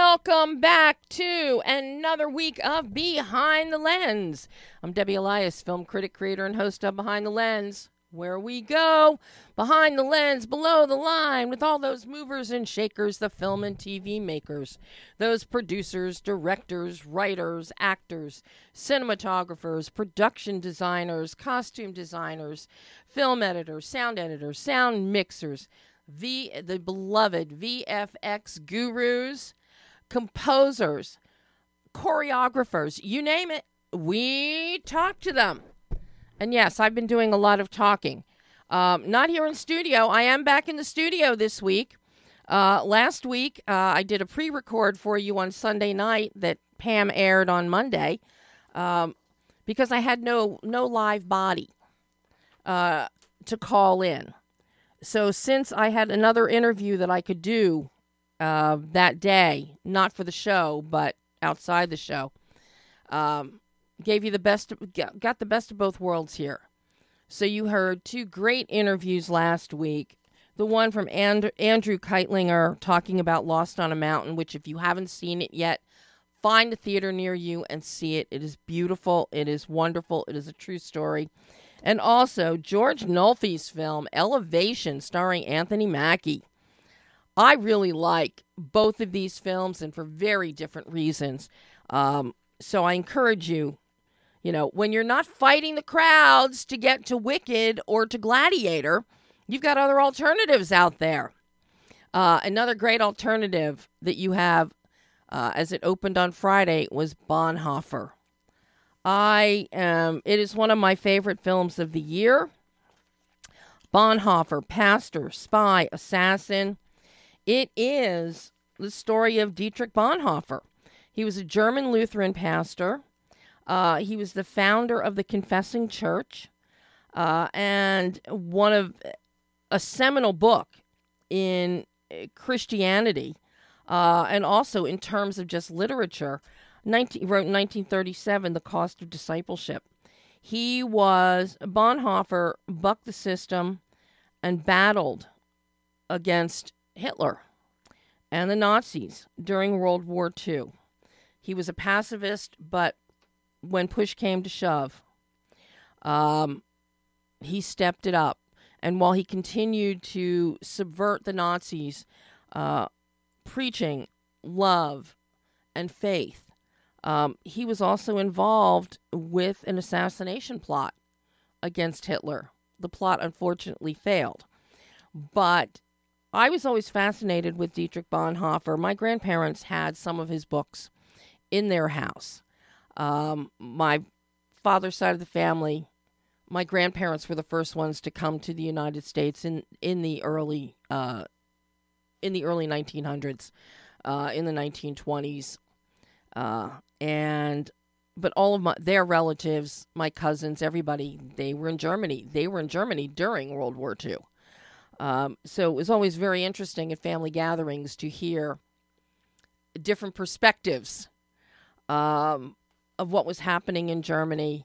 Welcome back to another week of Behind the Lens. I'm Debbie Elias, film critic, creator, and host of Behind the Lens, where we go behind the lens, below the line, with all those movers and shakers, the film and TV makers, those producers, directors, writers, actors, cinematographers, production designers, costume designers, film editors, sound mixers, the beloved VFX gurus, composers, choreographers, you name it, we talk to them. And yes, I've been doing a lot of talking. Not here in studio. I am back in the studio this week. Last week, I did a pre-record for you on Sunday night that Pam aired on Monday because I had no live body to call in. So since I had another interview that I could do that day, not for the show, but outside the show, gave you got the best of both worlds here. So you heard two great interviews last week. The one from Andrew Keitlinger talking about Lost on a Mountain, which if you haven't seen it yet, find a theater near you and see it. It is beautiful. It is wonderful. It is a true story. And also George Nolfi's film, Elevation, starring Anthony Mackie. I really like both of these films and for very different reasons. So I encourage you, when you're not fighting the crowds to get to Wicked or to Gladiator, you've got other alternatives out there. Another great alternative that you have as it opened on Friday was Bonhoeffer. It is one of my favorite films of the year. Bonhoeffer, pastor, spy, assassin. It is the story of Dietrich Bonhoeffer. He was a German Lutheran pastor. He was the founder of the Confessing Church, and one of a seminal book in Christianity, and also in terms of just literature. Wrote in 1937, The Cost of Discipleship. Bonhoeffer bucked the system and battled against Hitler and the Nazis during World War II. He was a pacifist, but when push came to shove, he stepped it up. And while he continued to subvert the Nazis, preaching love and faith, he was also involved with an assassination plot against Hitler. The plot unfortunately failed. But I was always fascinated with Dietrich Bonhoeffer. My grandparents had some of his books in their house. My father's side of the family, my grandparents were the first ones to come to the United States in the early 1900s, in the 1920s. But all of their relatives, my cousins, everybody, they were in Germany. They were in Germany during World War II. So it was always very interesting at family gatherings to hear different perspectives of what was happening in Germany,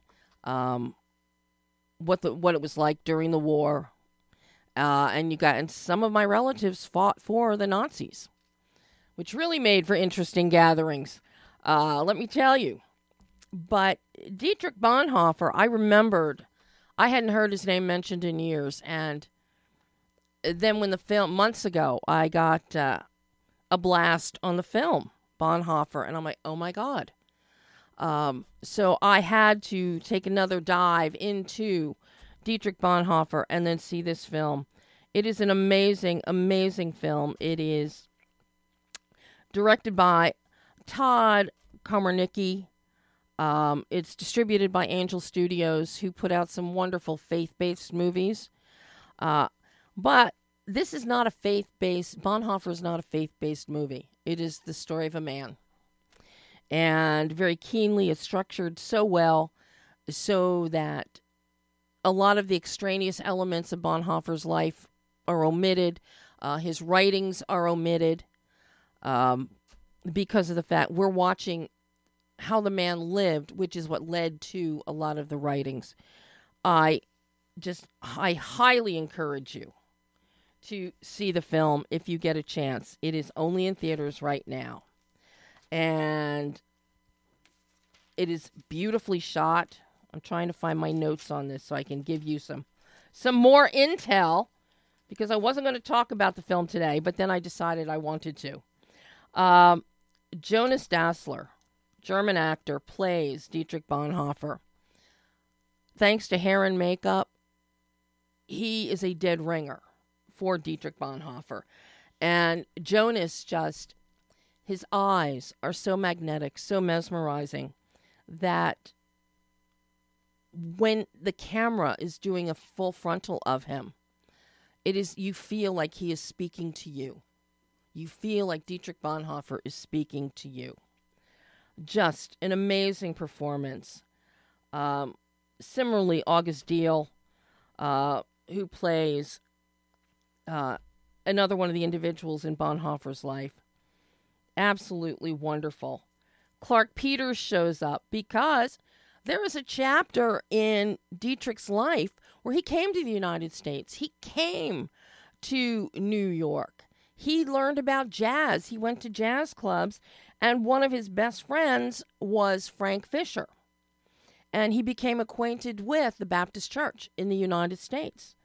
what it was like during the war, and some of my relatives fought for the Nazis, which really made for interesting gatherings. Let me tell you. But Dietrich Bonhoeffer, I remembered, I hadn't heard his name mentioned in years, and then when the film, months ago, I got a blast on the film, Bonhoeffer, and I'm like, oh my God. So I had to take another dive into Dietrich Bonhoeffer and then see this film. It is an amazing, amazing film. It is directed by Todd Komarnicki. It's distributed by Angel Studios, who put out some wonderful faith-based movies. But this is not a Bonhoeffer is not a faith-based movie. It is the story of a man. And very keenly, it's structured so well so that a lot of the extraneous elements of Bonhoeffer's life are omitted. His writings are omitted because of the fact we're watching how the man lived, which is what led to a lot of the writings. I highly encourage you to see the film if you get a chance. It is only in theaters right now. And it is beautifully shot. I'm trying to find my notes on this so I can give you some more intel, because I wasn't going to talk about the film today, but then I decided I wanted to. Jonas Dassler, German actor, plays Dietrich Bonhoeffer. Thanks to hair and makeup, he is a dead ringer for Dietrich Bonhoeffer. And Jonas his eyes are so magnetic, so mesmerizing, that when the camera is doing a full frontal of him, you feel like he is speaking to you. You feel like Dietrich Bonhoeffer is speaking to you. Just an amazing performance. Similarly, August Diehl, who plays another one of the individuals in Bonhoeffer's life. Absolutely wonderful. Clark Peters shows up because there is a chapter in Dietrich's life where he came to the United States. He came to New York. He learned about jazz. He went to jazz clubs, and one of his best friends was Frank Fisher. And he became acquainted with the Baptist Church in the United States.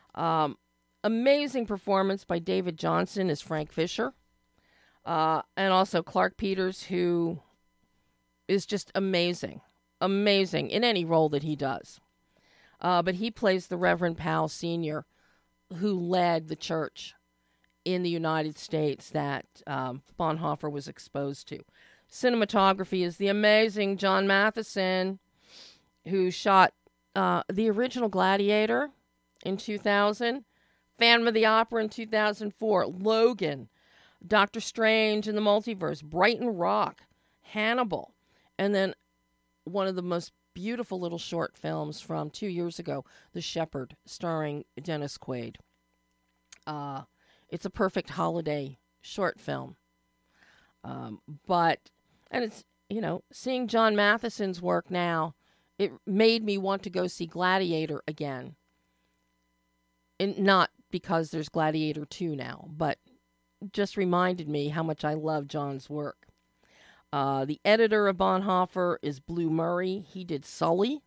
Amazing performance by David Johnson as Frank Fisher. And also Clark Peters, who is just amazing. Amazing in any role that he does. But he plays the Reverend Powell Sr., who led the church in the United States that Bonhoeffer was exposed to. Cinematography is the amazing John Matheson, who shot the original Gladiator in 2000, Phantom of the Opera in 2004, Logan, Doctor Strange in the Multiverse, Brighton Rock, Hannibal, and then one of the most beautiful little short films from 2 years ago, The Shepherd, starring Dennis Quaid. It's a perfect holiday short film. And it's, seeing John Matheson's work now, it made me want to go see Gladiator again. And not because there's Gladiator 2 now, but just reminded me how much I love John's work. The editor of Bonhoeffer is Blue Murray. He did Sully.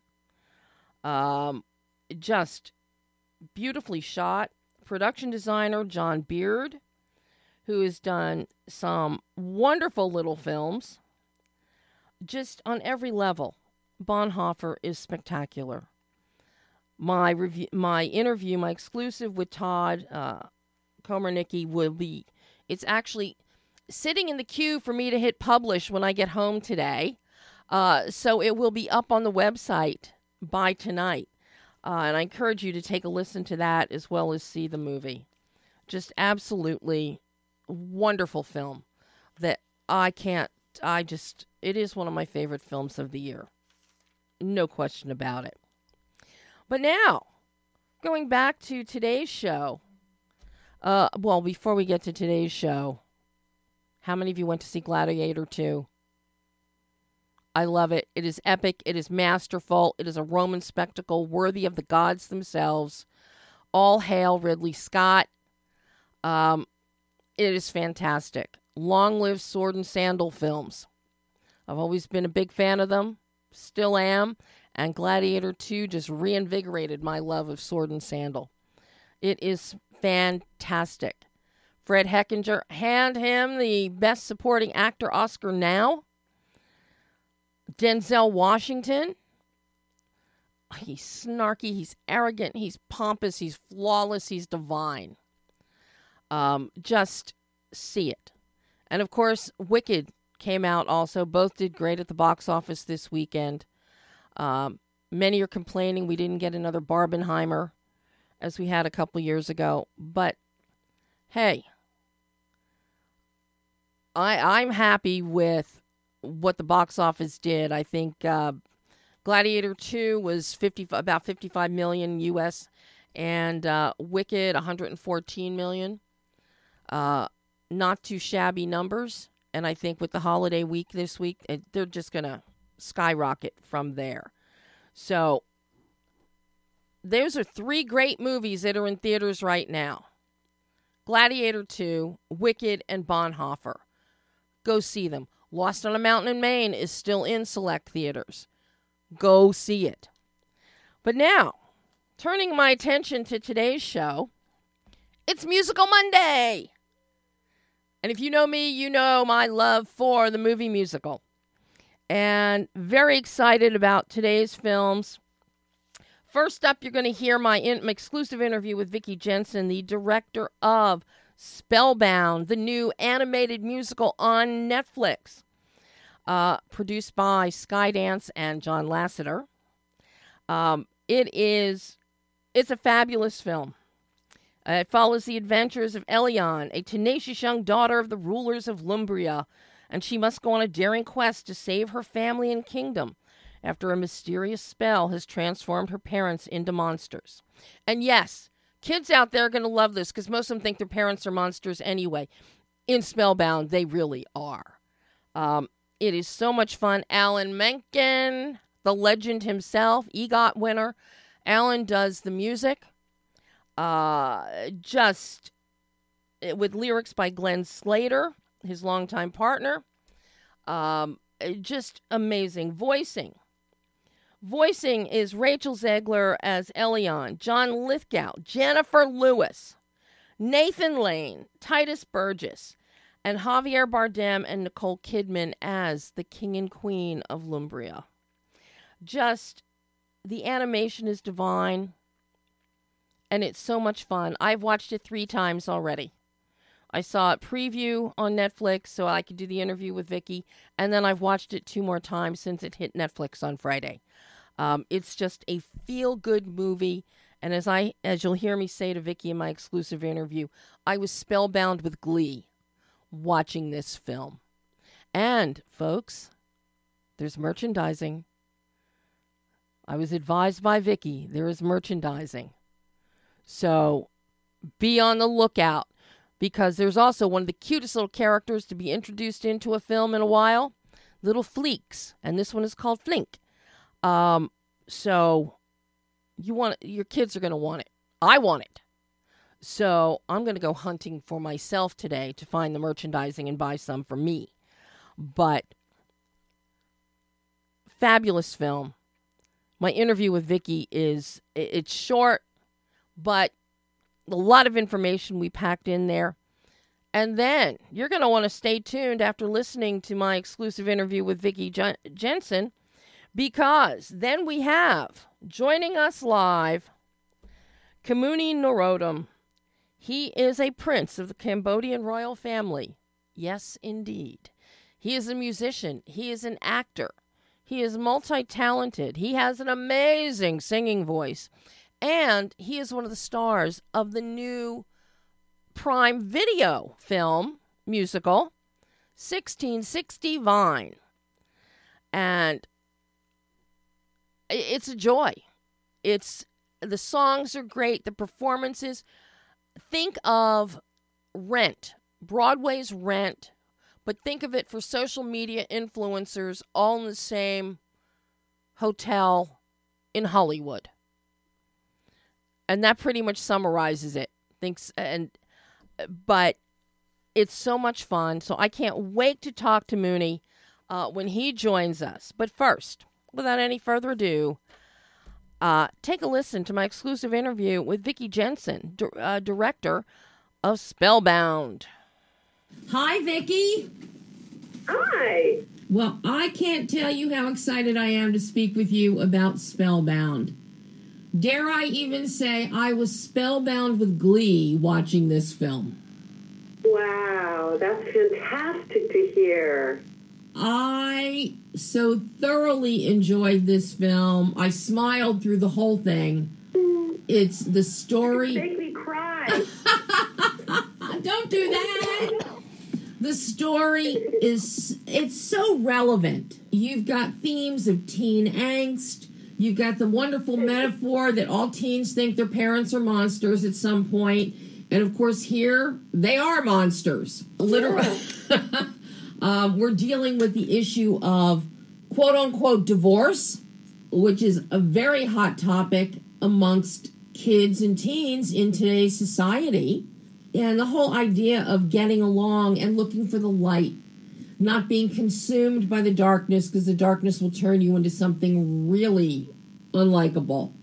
Just beautifully shot. Production designer John Beard, who has done some wonderful little films. Just on every level, Bonhoeffer is spectacular. My interview, my exclusive with Todd Komarnicki will be, it's actually sitting in the queue for me to hit publish when I get home today. So it will be up on the website by tonight. And I encourage you to take a listen to that as well as see the movie. Just absolutely wonderful film that it is one of my favorite films of the year. No question about it. But now, going back to today's show. Before we get to today's show, how many of you went to see Gladiator 2? I love it. It is epic. It is masterful. It is a Roman spectacle worthy of the gods themselves. All hail Ridley Scott. It is fantastic. Long live Sword and Sandal films. I've always been a big fan of them. Still am. And Gladiator 2 just reinvigorated my love of Sword and Sandal. It is fantastic. Fred Hechinger, hand him the Best Supporting Actor Oscar now. Denzel Washington, he's snarky, he's arrogant, he's pompous, he's flawless, he's divine. Just see it. And of course, Wicked came out also. Both did great at the box office this weekend. Many are complaining we didn't get another Barbenheimer as we had a couple years ago. But hey, I'm happy with what the box office did. I think Gladiator 2 was about 55 million US, and Wicked 114 million. Not too shabby numbers, and I think with the holiday week this week, they're just going to skyrocket from there. So those are three great movies that are in theaters right now. Gladiator 2, Wicked, and Bonhoeffer. go see them. Lost on a Mountain in Maine is still in select theaters. Go see it. But now, turning my attention to today's show, it's Musical Monday. And if you know me, you know my love for the movie musical. And very excited about today's films. First up, you're going to hear my exclusive interview with Vicki Jensen, the director of Spellbound, the new animated musical on Netflix, produced by Skydance and John Lasseter. It's a fabulous film. It follows the adventures of Elion, a tenacious young daughter of the rulers of Lumbria, and she must go on a daring quest to save her family and kingdom after a mysterious spell has transformed her parents into monsters. And yes, kids out there are going to love this because most of them think their parents are monsters anyway. In Spellbound, they really are. It is so much fun. Alan Menken, the legend himself, EGOT winner. Alan does the music. Just with lyrics by Glenn Slater, his longtime partner. Just amazing. Voicing is Rachel Zegler as Elion, John Lithgow, Jennifer Lewis, Nathan Lane, Titus Burgess, and Javier Bardem and Nicole Kidman as the King and Queen of Lumbria. Just, the animation is divine, and it's so much fun. I've watched it 3 times already. I saw it preview on Netflix so I could do the interview with Vicki, and then I've watched it 2 more times since it hit Netflix on Friday. It's just a feel-good movie, and as you'll hear me say to Vicki in my exclusive interview, I was spellbound with glee watching this film. And, folks, there's merchandising. I was advised by Vicki there is merchandising. So be on the lookout, because there's also one of the cutest little characters to be introduced into a film in a while, Little Fleeks, and this one is called Flink. So your kids are going to want it. I want it. So I'm going to go hunting for myself today to find the merchandising and buy some for me. But fabulous film. My interview with Vicki it's short, but a lot of information we packed in there. And then you're going to want to stay tuned after listening to my exclusive interview with Vicki Jensen, because then we have, joining us live, Kamuni Norodom. He is a prince of the Cambodian royal family. Yes, indeed. He is a musician. He is an actor. He is multi-talented. He has an amazing singing voice. And he is one of the stars of the new Prime Video film musical, 1660 Vine. And it's a joy. The songs are great. The performances. Think of Rent, Broadway's Rent, but think of it for social media influencers all in the same hotel in Hollywood. And that pretty much summarizes it. But it's so much fun. So I can't wait to talk to Mooney when he joins us. But first, without any further ado, take a listen to my exclusive interview with Vicki Jensen, director of Spellbound. Hi, Vicki. Hi. Well, I can't tell you how excited I am to speak with you about Spellbound. Dare I even say I was spellbound with glee watching this film. Wow, that's fantastic to hear. I so thoroughly enjoyed this film. I smiled through the whole thing. It's the story. You make me cry. Don't do that. The story it's so relevant. You've got themes of teen angst. You've got the wonderful metaphor that all teens think their parents are monsters at some point. And of course here, they are monsters. Literally. We're dealing with the issue of quote-unquote divorce, which is a very hot topic amongst kids and teens in today's society. And the whole idea of getting along and looking for the light. not being consumed by the darkness, because the darkness will turn you into something really unlikable.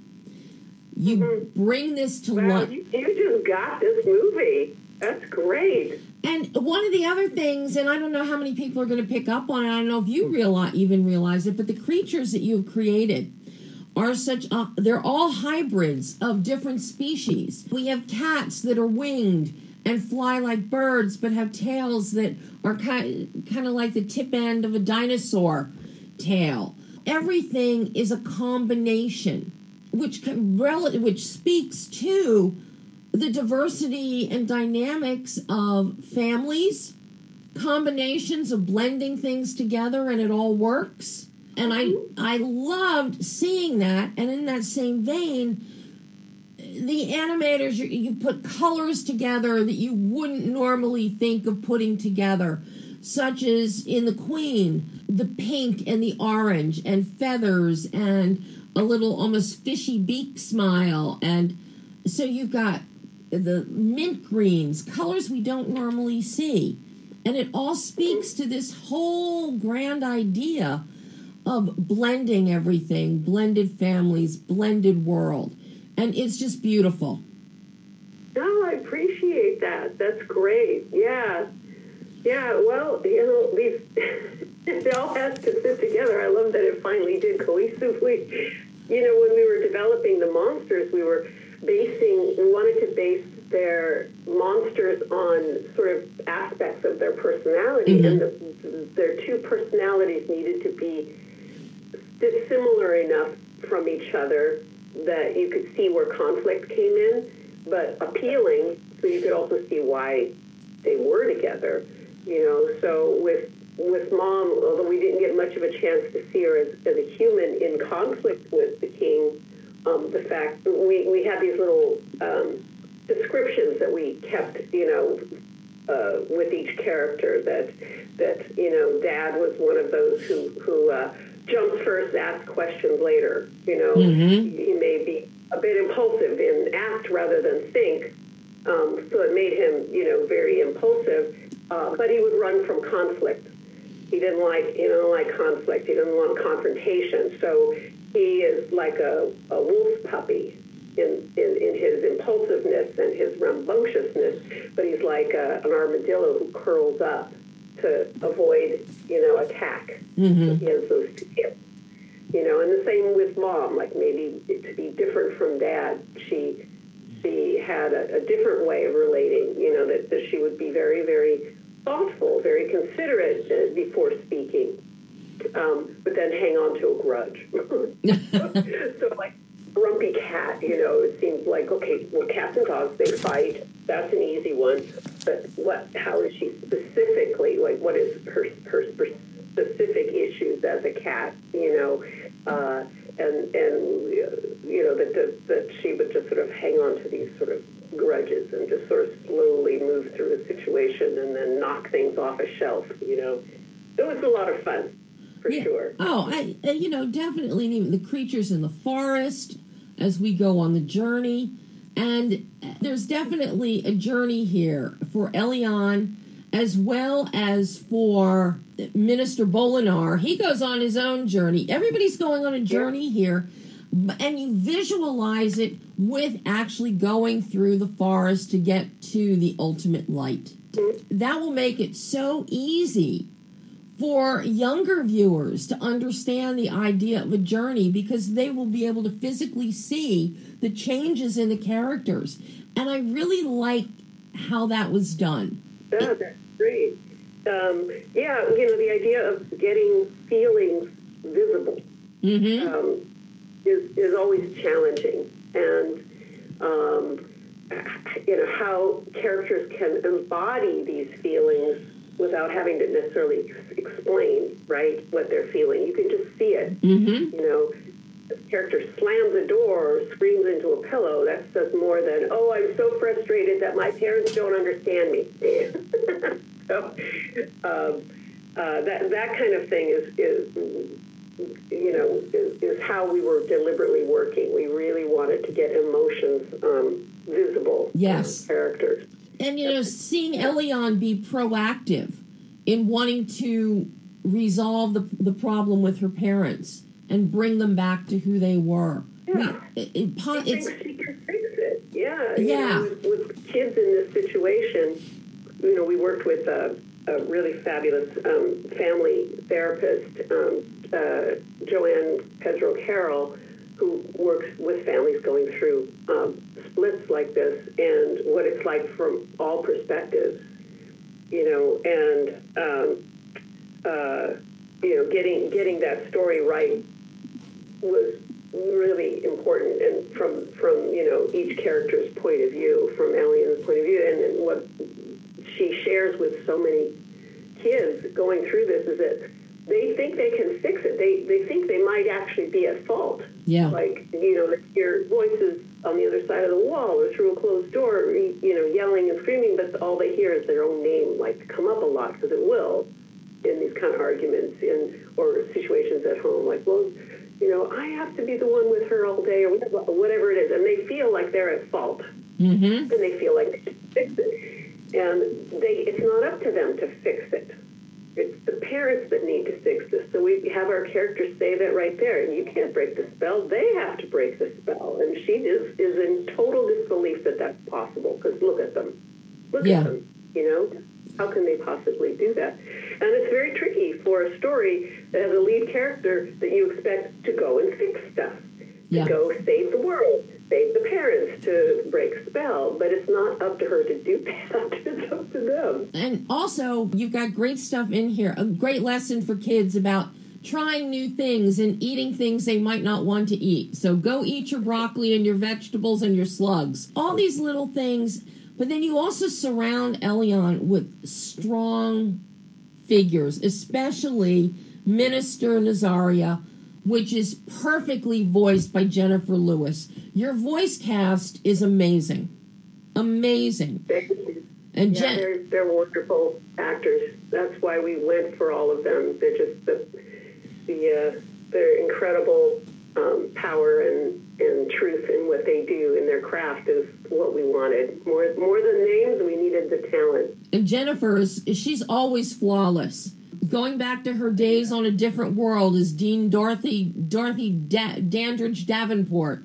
You bring this to life. You just got this movie. That's great. And one of the other things, and I don't know how many people are going to pick up on it, I don't know if you even realize it, but the creatures that you've created are they're all hybrids of different species. We have cats that are winged and fly like birds, but have tails that are kind of like the tip end of a dinosaur tail. Everything is a combination, which speaks to the diversity and dynamics of families, combinations of blending things together, and it all works. And I loved seeing that. And in that same vein, the animators, you put colors together that you wouldn't normally think of putting together, such as in The Queen, the pink and the orange and feathers and a little almost fishy beak smile. And so you've got the mint greens, colors we don't normally see. And it all speaks to this whole grand idea of blending everything, blended families, blended world. And it's just beautiful. No, I appreciate that. That's great. Yeah. Yeah, well, these it all has to fit together. I love that it finally did cohesively. When we were developing the monsters, we wanted to base their monsters on sort of aspects of their personality, and their two personalities needed to be dissimilar enough from each other that you could see where conflict came in, but appealing, so you could also see why they were together. So with Mom, although we didn't get much of a chance to see her as a human in conflict with the king, the fact we had these little descriptions that we kept, with each character. That Dad was one of those who jumps first, asks questions later. He may be a bit impulsive and act rather than think, so it made him, very impulsive. But he would run from conflict. He didn't like conflict. He didn't want confrontation. So he is like a wolf puppy in his impulsiveness and his rambunctiousness, but he's like an armadillo who curls up to avoid, attack. So he has those two tips. And the same with Mom. Like, maybe to be different from Dad, she had a different way of relating. That she would be very, very thoughtful, very considerate before speaking, but then hang on to a grudge. So, like, grumpy cat, it seems like, okay, well, cats and dogs, they fight. That's an easy one. But how is she specifically, like, what is her specific issues as a cat, that she would just sort of hang on to these sort of grudges and just sort of slowly move through a situation and then knock things off a shelf, It was a lot of fun, for sure. Oh, definitely. And even the creatures in the forest as we go on the journey. And there's definitely a journey here for Elion as well as for Minister Bolinar. He goes on his own journey. Everybody's going on a journey here. And you visualize it with actually going through the forest to get to the ultimate light. That will make it so easy for younger viewers to understand the idea of a journey, because they will be able to physically see the changes in the characters. And I really like how that was done. Oh, that's great. The idea of getting feelings visible is always challenging. And, how characters can embody these feelings without having to necessarily explain, right, what they're feeling. You can just see it. The character slams a door or screams into a pillow. That says more than, oh, I'm so frustrated that my parents don't understand me. So that kind of thing is how we were deliberately working. We really wanted to get emotions visible. Yes. In characters. And, seeing Elion be proactive in wanting to resolve the problem with her parents and bring them back to who they were. Yeah. She thinks she can fix it. Yeah. Yeah. With kids in this situation, we worked with a really fabulous family therapist, Joanne Pedro Carroll, who works with families going through splits like this and what it's like from all perspectives, getting that story right was really important, and from each character's point of view, from Elian's point of view, and what she shares with so many kids going through this is that they think they can fix it. They think they might actually be at fault. Yeah. Like, they hear voices on the other side of the wall or through a closed door, yelling and screaming, but all they hear is their own name, come up a lot, because it will in these kind of arguments or situations at home. Like, well, I have to be the one with her all day or whatever it is. And they feel like they're at fault. Mm-hmm. And they feel like they should fix it. And it's not up to them to fix it. It's the parents that need to fix this. So we have our characters say that right there. You can't break the spell. They have to break the spell. And she is in total disbelief that that's possible, because look at them. Look at them, How can they possibly do that? And it's very tricky for a story that has a lead character that you expect to go and fix stuff, to go save the world, save the parents, to break spell. But it's not up to her to do that. It's up to them. And also, you've got great stuff in here, a great lesson for kids about trying new things and eating things they might not want to eat. So go eat your broccoli and your vegetables and your slugs. All these little things. But then you also surround Elian with strong figures, especially Minister Nazaria, which is perfectly voiced by Jennifer Lewis. Your voice cast is amazing. Amazing. Thank you. And they're wonderful actors. That's why we went for all of them. They're just their incredible power and truth in what they do in their craft is what we wanted. More than names, we needed the talent. And Jennifer, she's always flawless. Going back to her days on A Different World as Dean Dorothy Dandridge Davenport.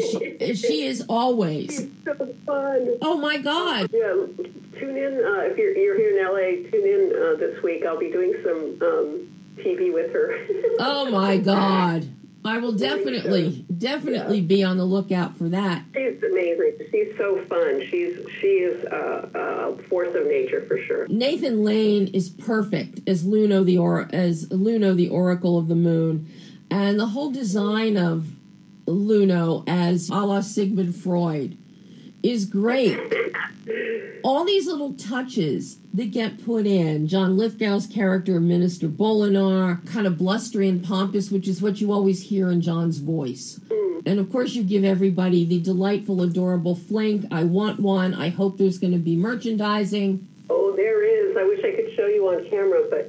She is always. She's so fun. Oh, my God. Yeah, tune in. If you're here in L.A., tune in this week. I'll be doing some TV with her. Oh, my God. I will definitely be on the lookout for that. She's amazing. She's so fun. She is a force of nature for sure. Nathan Lane is perfect as Luno the Oracle of the Moon, and the whole design of Luno as a la Sigmund Freud is great. All these little touches that get put in. John Lithgow's character, Minister Bolinar, kind of blustery and pompous, which is what you always hear in John's voice. And, of course, you give everybody the delightful, adorable Flink. I want one. I hope there's going to be merchandising. Oh, there is. I wish I could show you on camera, but...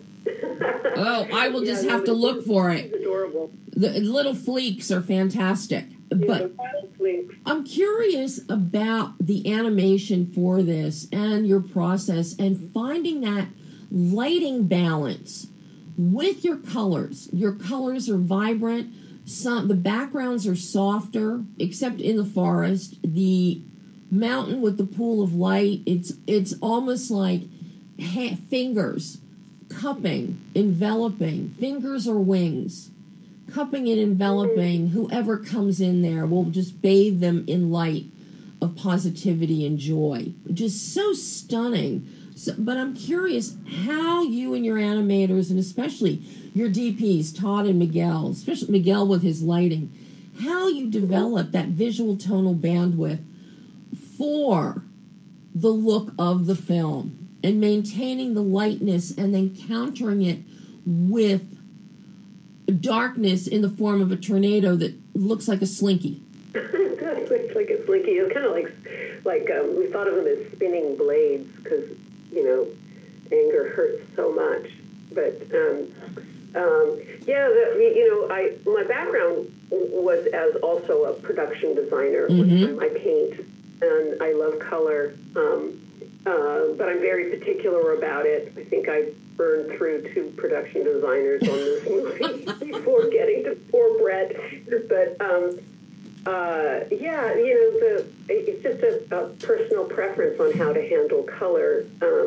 Oh, I will just have to look for it. It's adorable. The little fleeks are fantastic. But I'm curious about the animation for this and your process and finding that lighting balance with your colors. Your colors are vibrant. The backgrounds are softer, except in the forest. The mountain with the pool of light, it's almost like fingers cupping, enveloping, fingers or wings. Cupping and enveloping whoever comes in there will just bathe them in light of positivity and joy. Just so stunning. But I'm curious how you and your animators, and especially your DPs, Todd and Miguel, especially Miguel with his lighting, how you develop that visual tonal bandwidth for the look of the film and maintaining the lightness and then countering it with darkness in the form of a tornado that looks like a slinky. It looks like a slinky. It's kind of like we thought of them as spinning blades because, anger hurts so much. But, my background was as also a production designer. Mm-hmm. I paint and I love color, but I'm very particular about it. I think I burned through 2 production designers on this movie before getting to poor Brett. But yeah, it's just a personal preference on how to handle color.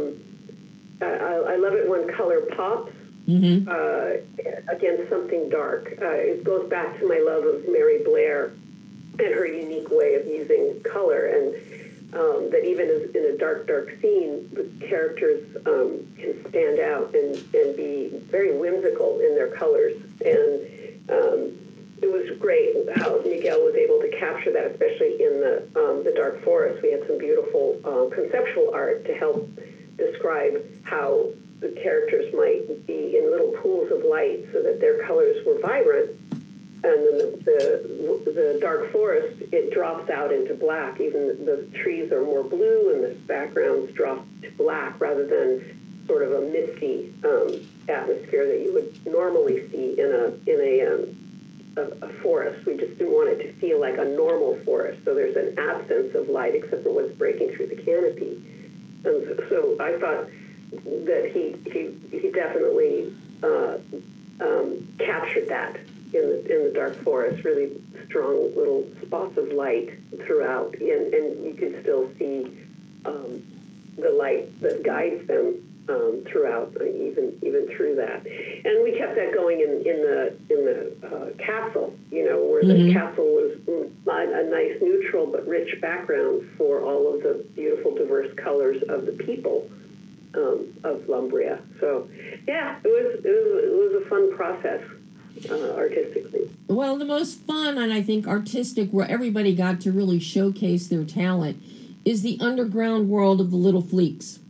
I love it when color pops against something dark. It goes back to my love of Mary Blair and her unique way of using color, and that even in a dark scene, the characters can stand out and be very whimsical in their colors. And it was great how Miguel was able to capture that, especially in the Dark Forest. We had some beautiful conceptual art to help describe how the characters might be in little pools of light so that their colors were vibrant. And then the dark forest, it drops out into black. Even the trees are more blue, and the backgrounds drop to black rather than sort of a misty atmosphere that you would normally see in a forest. We just didn't want it to feel like a normal forest. So there's an absence of light except for what's breaking through the canopy. And so I thought that he definitely captured that in the dark forest, really strong little spots of light throughout, and you can still see the light that guides them throughout, even through that. And we kept that going in the castle, where the castle was a nice neutral but rich background for all of the beautiful diverse colors of the people of Lumbria. So yeah, it was a fun process. Artistically. Well, the most fun and I think artistic, where everybody got to really showcase their talent, is the underground world of the Little Fleeks.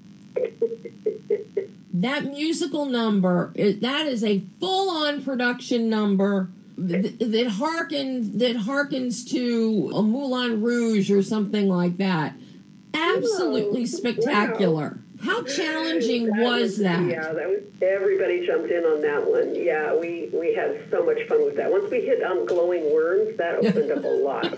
That musical number, that is a full-on production number that harkens to a Moulin Rouge or something like that. Absolutely spectacular. Wow. How challenging was that? Yeah, everybody jumped in on that one. Yeah, we had so much fun with that. Once we hit glowing worms, that opened up a lot.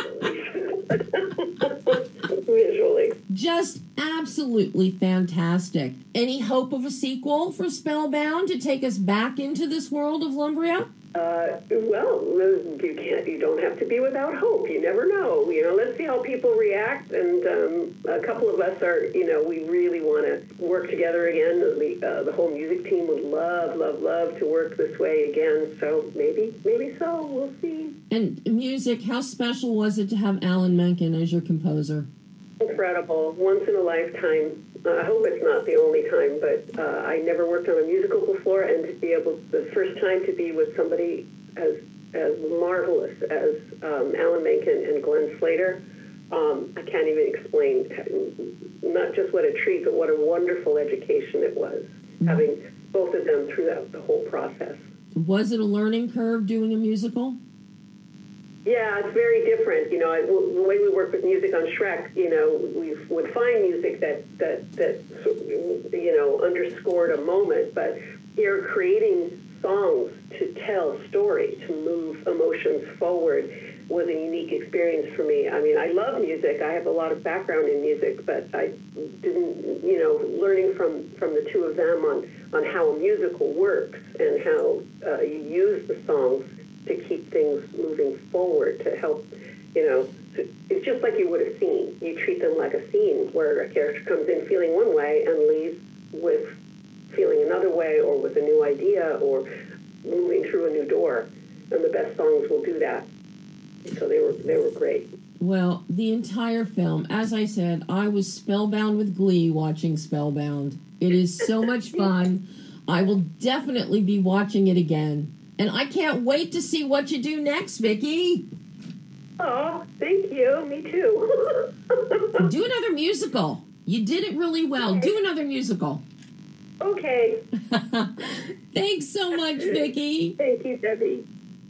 Visually. Just absolutely fantastic. Any hope of a sequel for Spellbound to take us back into this world of Lumbria? Well, you don't have to be without hope. You never know. Let's see how people react. And a couple of us are, we really want to work together again. The whole music team would love to work this way again. So maybe so. We'll see. And music, how special was it to have Alan Menken as your composer? Incredible. Once in a lifetime. I hope it's not the only time, but I never worked on a musical before, and to be able, the first time to be with somebody as marvelous as Alan Menken and Glenn Slater, I can't even explain not just what a treat, but what a wonderful education it was, having both of them throughout the whole process. Was it a learning curve doing a musical? Yeah, it's very different. The way we work with music on Shrek, we would find music that underscored a moment, but here creating songs to tell story, to move emotions forward was a unique experience for me. I mean, I love music. I have a lot of background in music, but I didn't, learning from the two of them on how a musical works and how you use the songs to keep things moving forward, to help, it's just like you would have seen. You treat them like a scene where a character comes in feeling one way and leaves with feeling another way, or with a new idea, or moving through a new door. And the best songs will do that. So they were great. Well, the entire film, as I said, I was spellbound with glee watching Spellbound. It is so much fun. I will definitely be watching it again. And I can't wait to see what you do next, Vicki. Oh, thank you. Me too. Do another musical. You did it really well. Okay. Do another musical. Okay. Thanks so much, Vicki. Thank you, Debbie.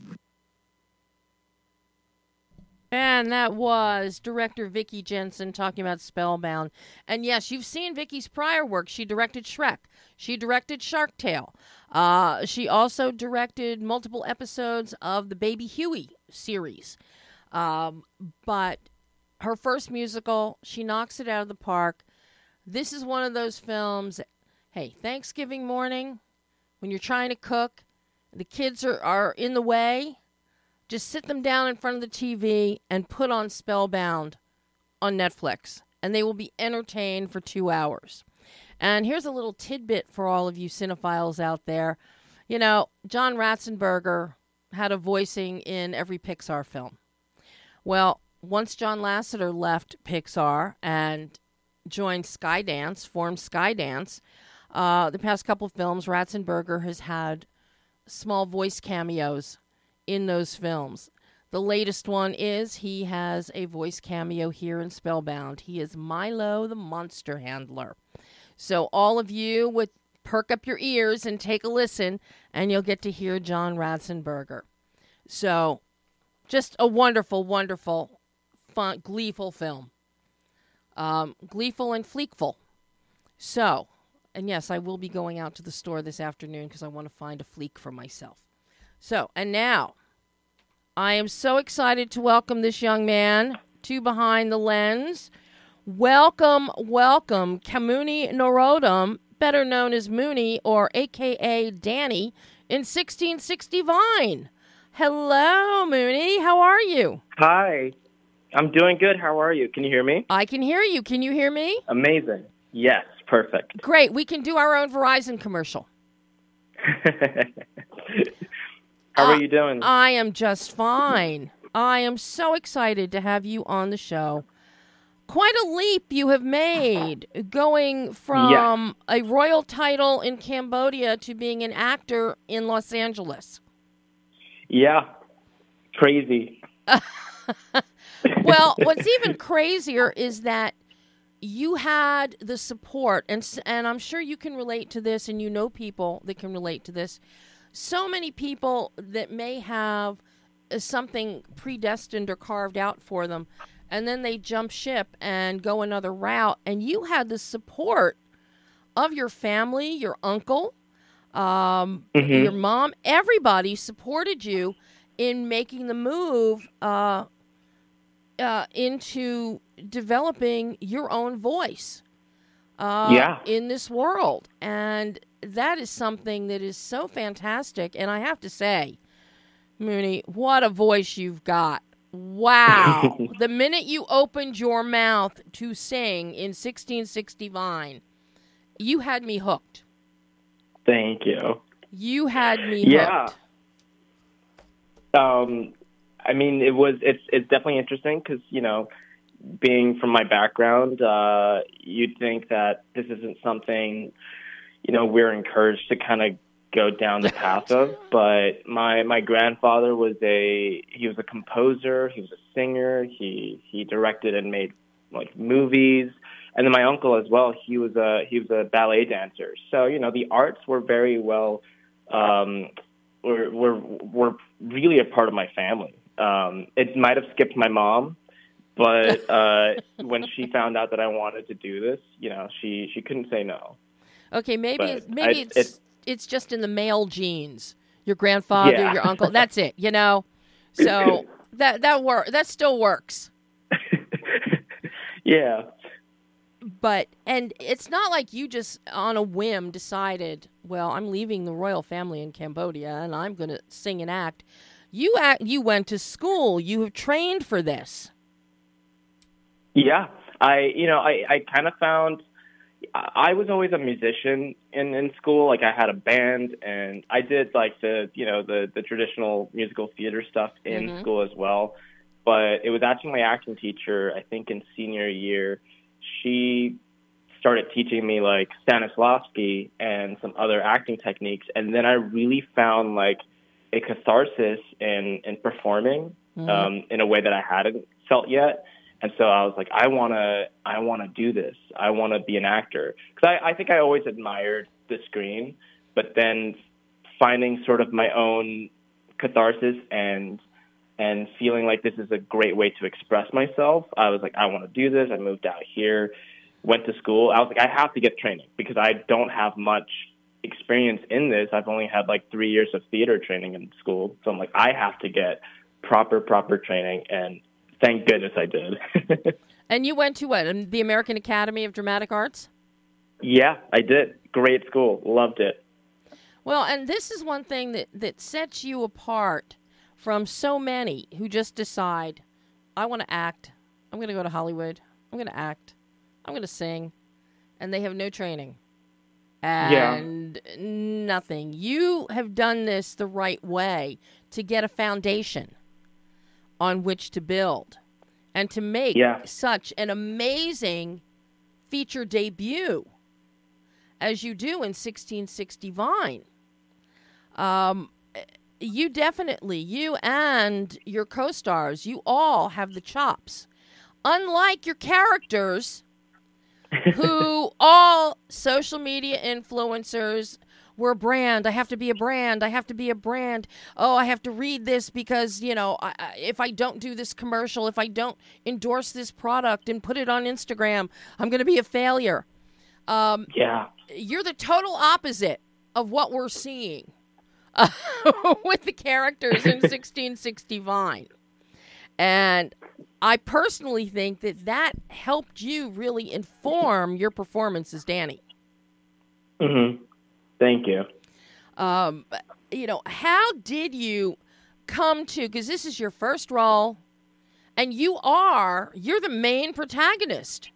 And that was director Vicki Jensen talking about Spellbound. And yes, you've seen Vicki's prior work. She directed Shrek. She directed Shark Tale. She also directed multiple episodes of the Baby Huey series. But her first musical, she knocks it out of the park. This is one of those films, Hey, Thanksgiving morning, when you're trying to cook, the kids are in the way, just sit them down in front of the TV and put on Spellbound on Netflix, and they will be entertained for 2 hours. And here's a little tidbit for all of you cinephiles out there. You know, John Ratzenberger had a voicing in every Pixar film. Well, once John Lasseter left Pixar and joined Skydance, formed Skydance, the past couple of films, Ratzenberger has had small voice cameos in those films. The latest one is he has a voice cameo here in Spellbound. He is Milo the Monster Handler. So all of you would perk up your ears and take a listen, and you'll get to hear John Ratzenberger. So just a wonderful, wonderful, fun, gleeful film. Gleeful and fleekful. So, and yes, I will be going out to the store this afternoon because I want to find a fleek for myself. So, and now, I am so excited to welcome this young man to Behind the Lens. Welcome, welcome, Kamuni Norodom, better known as Mooney, or a.k.a. Danny, in 1660 Vine. Hello, Mooney. How are you? Hi. I'm doing good. How are you? Can you hear me? I can hear you. Can you hear me? Amazing. Yes, perfect. Great. We can do our own Verizon commercial. How are you doing? I am just fine. I am so excited to have you on the show. Quite a leap you have made, going from a royal title in Cambodia to being an actor in Los Angeles. Yeah, crazy. Well, what's even crazier is that you had the support, and I'm sure you can relate to this, and you know people that can relate to this. So many people that may have something predestined or carved out for them, and then they jump ship and go another route. And you had the support of your family, your uncle, your mom. Everybody supported you in making the move into developing your own voice in this world. And that is something that is so fantastic. And I have to say, Mooney, what a voice you've got. Wow. The minute you opened your mouth to sing in 1660 Vine, you had me hooked. Thank you. You had me hooked. I mean, it's definitely interesting because, you know, being from my background, you'd think that this isn't something, you know, we're encouraged to kind of go down the path of. But my grandfather was a composer, he was a singer, he directed and made like movies, and then my uncle as well. He was a ballet dancer. So, you know, the arts were very well were really a part of my family. It might have skipped my mom, but when she found out that I wanted to do this, you know, she couldn't say no. Okay, maybe it's just in the male genes. Your grandfather, your uncle, that's it, you know. So that still works. Yeah. But and it's not like you just on a whim decided, well, I'm leaving the royal family in Cambodia and I'm going to sing and act. You went to school. You have trained for this. Yeah. I kind of found I was always a musician in school. Like I had a band and I did like the traditional musical theater stuff in school as well. But it was actually my acting teacher, I think in senior year, she started teaching me like Stanislavski and some other acting techniques. And then I really found like a catharsis in performing in a way that I hadn't felt yet. And so I was like, I want to do this. I want to be an actor. Because I think I always admired the screen, but then finding sort of my own catharsis and feeling like this is a great way to express myself, I was like, I want to do this. I moved out here, went to school. I was like, I have to get training because I don't have much experience in this. I've only had like 3 years of theater training in school. So I'm like, I have to get proper training. And thank goodness I did. And you went to what? The American Academy of Dramatic Arts? Yeah, I did. Great school. Loved it. Well, and this is one thing that sets you apart from so many who just decide, I want to act. I'm going to go to Hollywood. I'm going to act. I'm going to sing. And they have no training and nothing. You have done this the right way to get a foundation on which to build and to make such an amazing feature debut as you do in 1660 Vine. You definitely, you and your co-stars, you all have the chops. Unlike your characters, who all social media influencers were brand. I have to be a brand. I have to be a brand. Oh, I have to read this because, if I don't do this commercial, if I don't endorse this product and put it on Instagram, I'm going to be a failure. You're the total opposite of what we're seeing with the characters in 1660 Vine. And I personally think that helped you really inform your performance as Danny. Mm-hmm. Thank you. How did you come to, because this is your first role, and you're the main protagonist.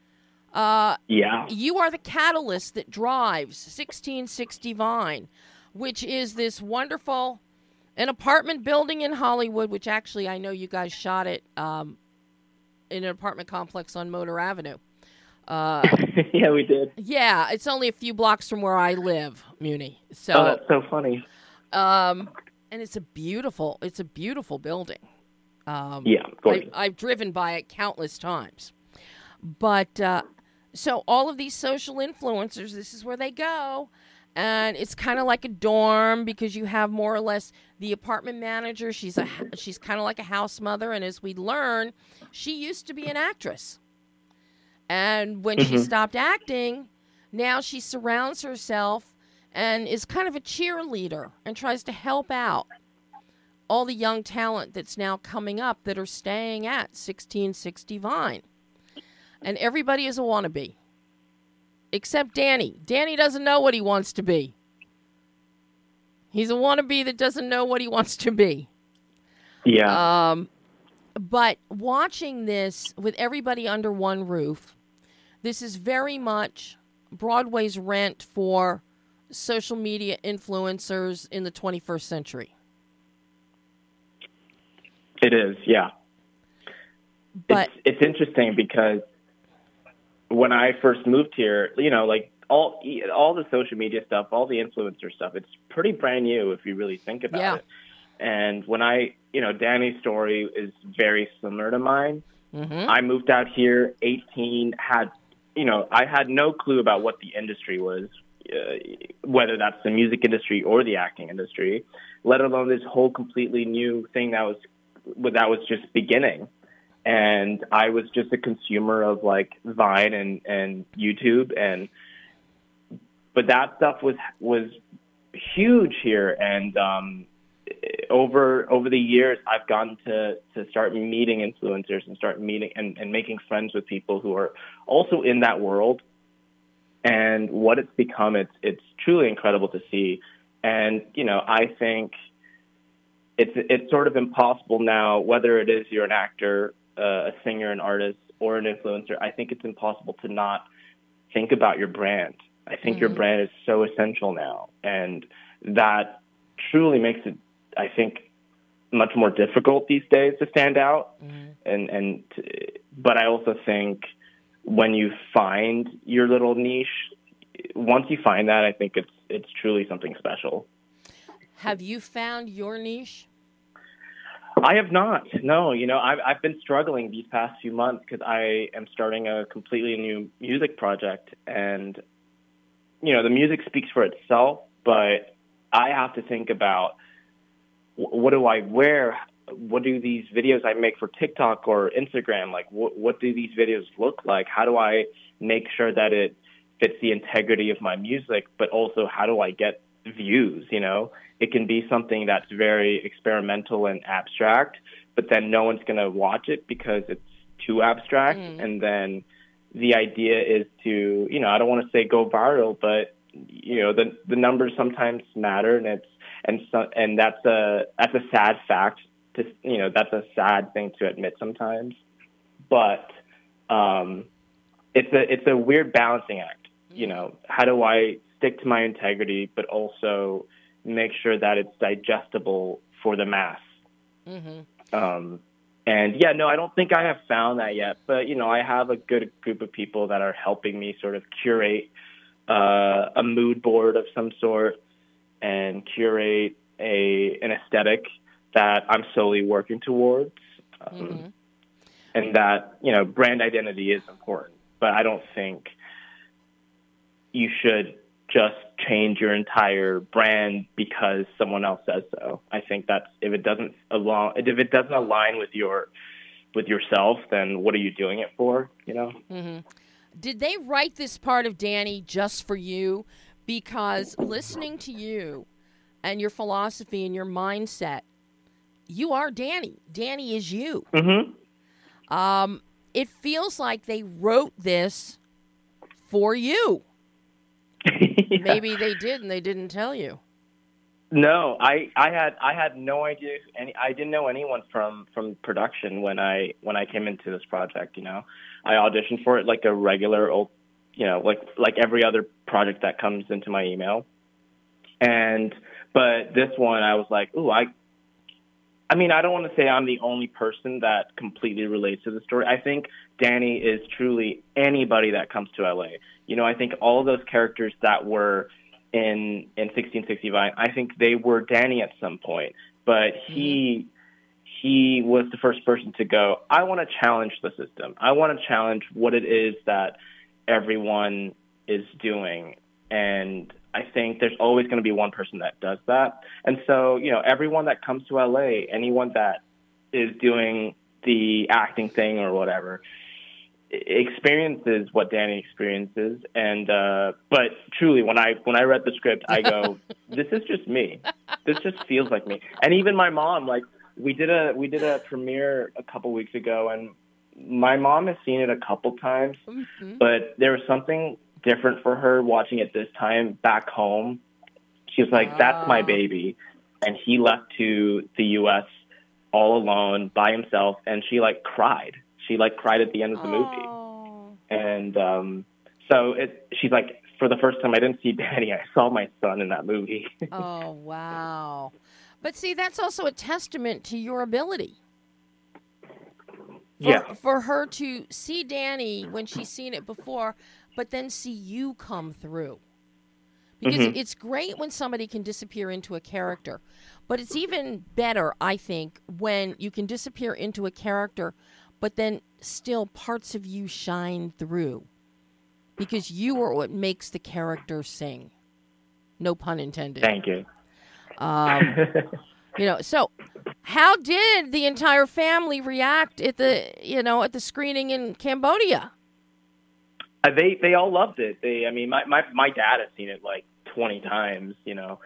You are the catalyst that drives 1660 Vine, which is this wonderful, an apartment building in Hollywood, which actually I know you guys shot it in an apartment complex on Motor Avenue. Yeah, we did. Yeah, it's only a few blocks from where I live, Muni. So, that's so funny. And it's a beautiful building. Gorgeous. I've driven by it countless times. But so all of these social influencers, this is where they go. And it's kind of like a dorm because you have more or less the apartment manager. She's kind of like a house mother. And as we learn, she used to be an actress. And when she stopped acting, now she surrounds herself and is kind of a cheerleader and tries to help out all the young talent that's now coming up that are staying at 1660 Vine. And everybody is a wannabe. Except Danny. Danny doesn't know what he wants to be. He's a wannabe that doesn't know what he wants to be. Yeah. But watching this with everybody under one roof, this is very much Broadway's Rent for social media influencers in the 21st century. It is, yeah. But it's interesting because when I first moved here, like all the social media stuff, all the influencer stuff, it's pretty brand new if you really think about it. And when Danny's story is very similar to mine. Mm-hmm. I moved out here 18, I had no clue about what the industry was, whether that's the music industry or the acting industry, let alone this whole completely new thing that was just beginning. And I was just a consumer of like Vine and YouTube, but that stuff was huge here. And over the years, I've gotten to start meeting influencers and start meeting and making friends with people who are also in that world. And what it's become, it's truly incredible to see. And I think it's sort of impossible now, whether it is you're an actor, a singer, an artist, or an influencer. I think it's impossible to not think about your brand. I think your brand is so essential now, and that truly makes it, I think, much more difficult these days to stand out. But I also think when you find your little niche, once you find that, I think it's truly something special. Have you found your niche? I have not. No, I've been struggling these past few months because I am starting a completely new music project, and the music speaks for itself, but I have to think about what do I wear? What do these videos I make for TikTok or Instagram, like what do these videos look like? How do I make sure that it fits the integrity of my music, but also how do I get views? It can be something that's very experimental and abstract, but then no one's going to watch it because it's too abstract. And then the idea is to, I don't want to say go viral, but the numbers sometimes matter, and that's a sad fact. That's a sad thing to admit sometimes, but it's a weird balancing act. How do I stick to my integrity, but also make sure that it's digestible for the mass? Mm-hmm. And yeah, no, I don't think I have found that yet, but I have a good group of people that are helping me sort of curate a mood board of some sort and curate an aesthetic that I'm slowly working towards. And that, brand identity is important, but I don't think you should just change your entire brand because someone else says so. I think that's if it doesn't align with yourself, then what are you doing it for? Mm-hmm. Did they write this part of Danny just for you? Because listening to you and your philosophy and your mindset, you are Danny. Danny is you. Mm-hmm. It feels like they wrote this for you. Yeah. Maybe they did, and they didn't tell you. No, I had no idea. I didn't know anyone from production when I came into this project. I auditioned for it like a regular old, like every other project that comes into my email. But this one, I was like, ooh, I don't want to say I'm the only person that completely relates to the story. I think Danny is truly anybody that comes to LA. I think all of those characters that were in 1665, I think they were Danny at some point. But he was the first person to go, I want to challenge the system. I want to challenge what it is that everyone is doing. And I think there's always going to be one person that does that. And so, everyone that comes to LA, anyone that is doing the acting thing or whatever, experiences what Danny experiences. And but truly, when I read the script, I go, this is just me. This just feels like me. And even my mom, like we did a premiere a couple weeks ago, and my mom has seen it a couple times, but there was something different for her watching it this time back home. She was like, that's my baby. And he left to the U.S. all alone by himself, and she cried. She cried at the end of the movie. And so she's like, for the first time, I didn't see Danny. I saw my son in that movie. Oh, wow. But see, that's also a testament to your ability. For her to see Danny when she's seen it before, but then see you come through. Because it's great when somebody can disappear into a character, but it's even better, I think, when you can disappear into a character, but then still parts of you shine through. Because you are what makes the character sing. No pun intended. Thank you. So how did the entire family react at the screening in Cambodia? They all loved it. My dad has seen it 20 times, and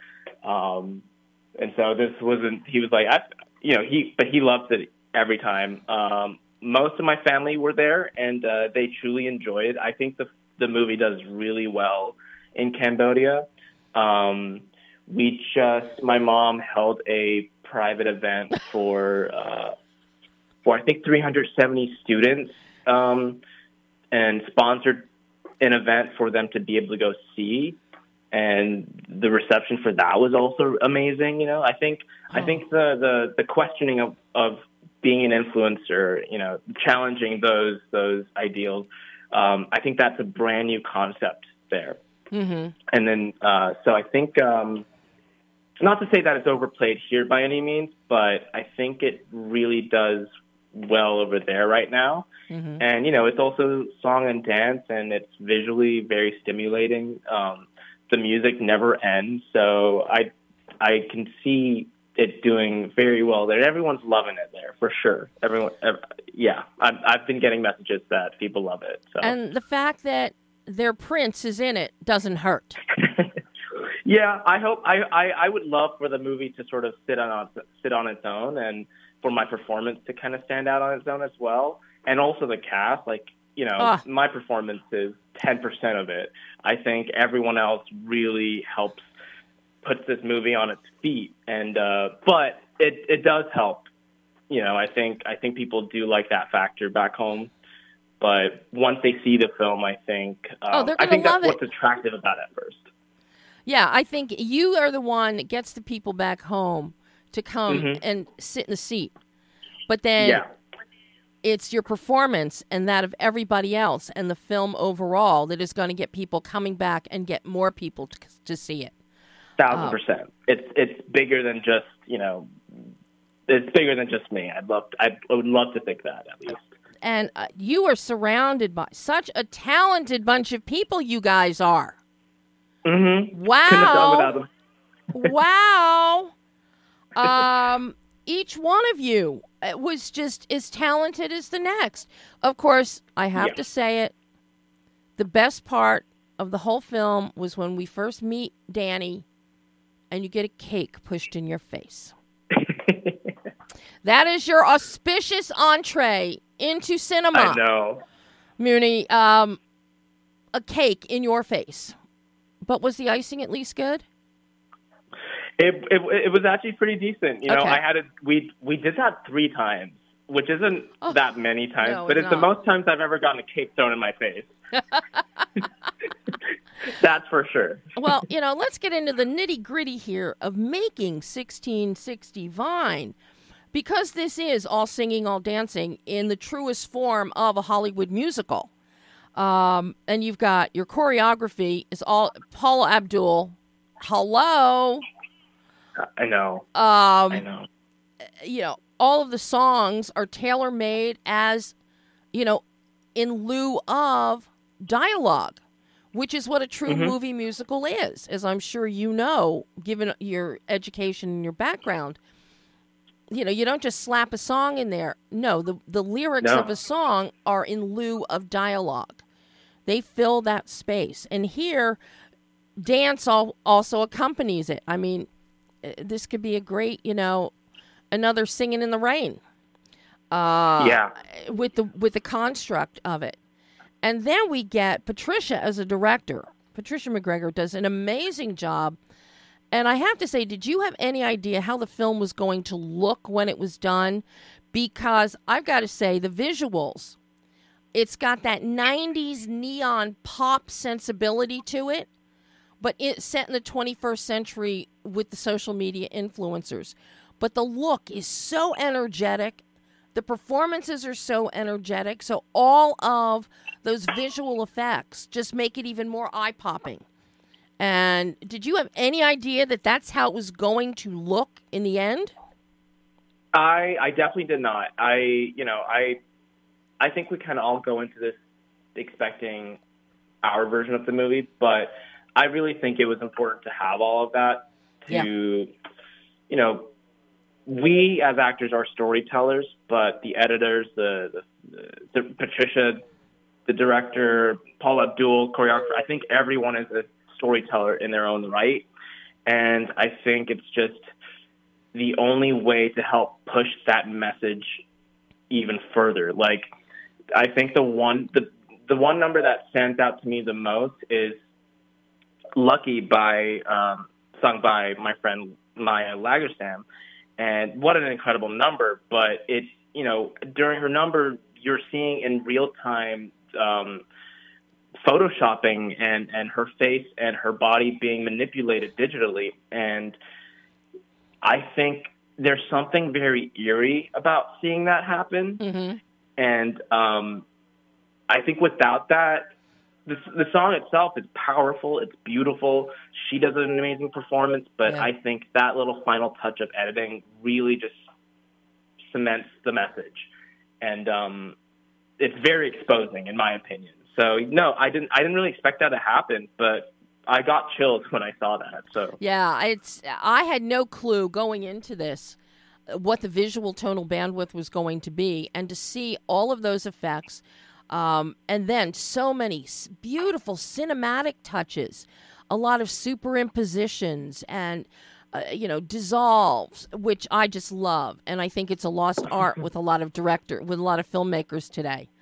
so this wasn't. He was like, but he loves it every time. Most of my family were there, and they truly enjoyed it. I think the movie does really well in Cambodia. My mom held a private event for I think 370 students, and sponsored an event for them to be able to go see. And the reception for that was also amazing. I think the questioning of being an influencer, challenging those ideals, I think that's a brand new concept there. Mm-hmm. And then, so I think, not to say that it's overplayed here by any means, but I think it really does well over there right now. Mm-hmm. And, it's also song and dance, and it's visually very stimulating. The music never ends, so I can see it doing very well there. Everyone's loving it there for sure. I've been getting messages that people love it. So. And the fact that their prince is in it doesn't hurt. Yeah, I hope. I would love for the movie to sort of sit on its own, and for my performance to kind of stand out on its own as well, and also the cast. my performance is 10% of it. I think everyone else really helps puts this movie on its feet, and but it does help. I think people do like that factor back home, but once they see the film, I think they're gonna love that's what's attractive about it at first. Yeah, I think you are the one that gets the people back home to come and sit in the seat, but then it's your performance and that of everybody else and the film overall that is going to get people coming back and get more people to see it. 1,000%. It's bigger than just it's bigger than just me. I would love to think that at least. And you are surrounded by such a talented bunch of people. You guys are. Mm-hmm. Wow. Couldn't have done without them. Wow. Each one of you was just as talented as the next. Of course, I have to say it. The best part of the whole film was when we first meet Danny and you get a cake pushed in your face. That is your auspicious entree into cinema. I know. Mooney, a cake in your face. But was the icing at least good? It was actually pretty decent. Okay. I had we did that 3 times, which isn't that many times, but it's the most times I've ever gotten a cake thrown in my face. That's for sure. Well, let's get into the nitty-gritty here of making 1660 Vine. Because this is all singing, all dancing in the truest form of a Hollywood musical. And you've got your choreography is all Paula Abdul. Hello. I know. I know. All of the songs are tailor-made as, in lieu of dialogue, which is what a true movie musical is, as I'm sure you know, given your education and your background. You don't just slap a song in there. No, the lyrics of a song are in lieu of dialogue. They fill that space. And here, dance also accompanies it. I mean, this could be a great, another Singing in the Rain. With the construct of it. And then we get Patricia as a director. Patricia McGregor does an amazing job. And I have to say, did you have any idea how the film was going to look when it was done? Because I've got to say, the visuals, it's got that 90s neon pop sensibility to it, but it's set in the 21st century with the social media influencers. But the look is so energetic. The performances are so energetic. So all of those visual effects just make it even more eye-popping. And did you have any idea that that's how it was going to look in the end? I definitely did not. I think we kind of all go into this expecting our version of the movie, but I really think it was important to have all of that to, we as actors are storytellers, but the editors, the Patricia, the director, Paul Abdul, choreographer, I think everyone is a storyteller in their own right. And I think it's just the only way to help push that message even further. Like, I think the one number that stands out to me the most is Lucky sung by my friend Maya Lagerstam. And what an incredible number. But it's, during her number, you're seeing in real time, photoshopping and her face and her body being manipulated digitally. And I think there's something very eerie about seeing that happen. Mm-hmm. And I think without that, the song itself is powerful. It's beautiful. She does an amazing performance, but I think that little final touch of editing really just cements the message. And it's very exposing, in my opinion. So no, I didn't really expect that to happen, but I got chills when I saw that. So yeah, I had no clue going into this what the visual tonal bandwidth was going to be, and to see all of those effects, and then so many beautiful cinematic touches, a lot of superimpositions and dissolves, which I just love, and I think it's a lost art with a lot of filmmakers today.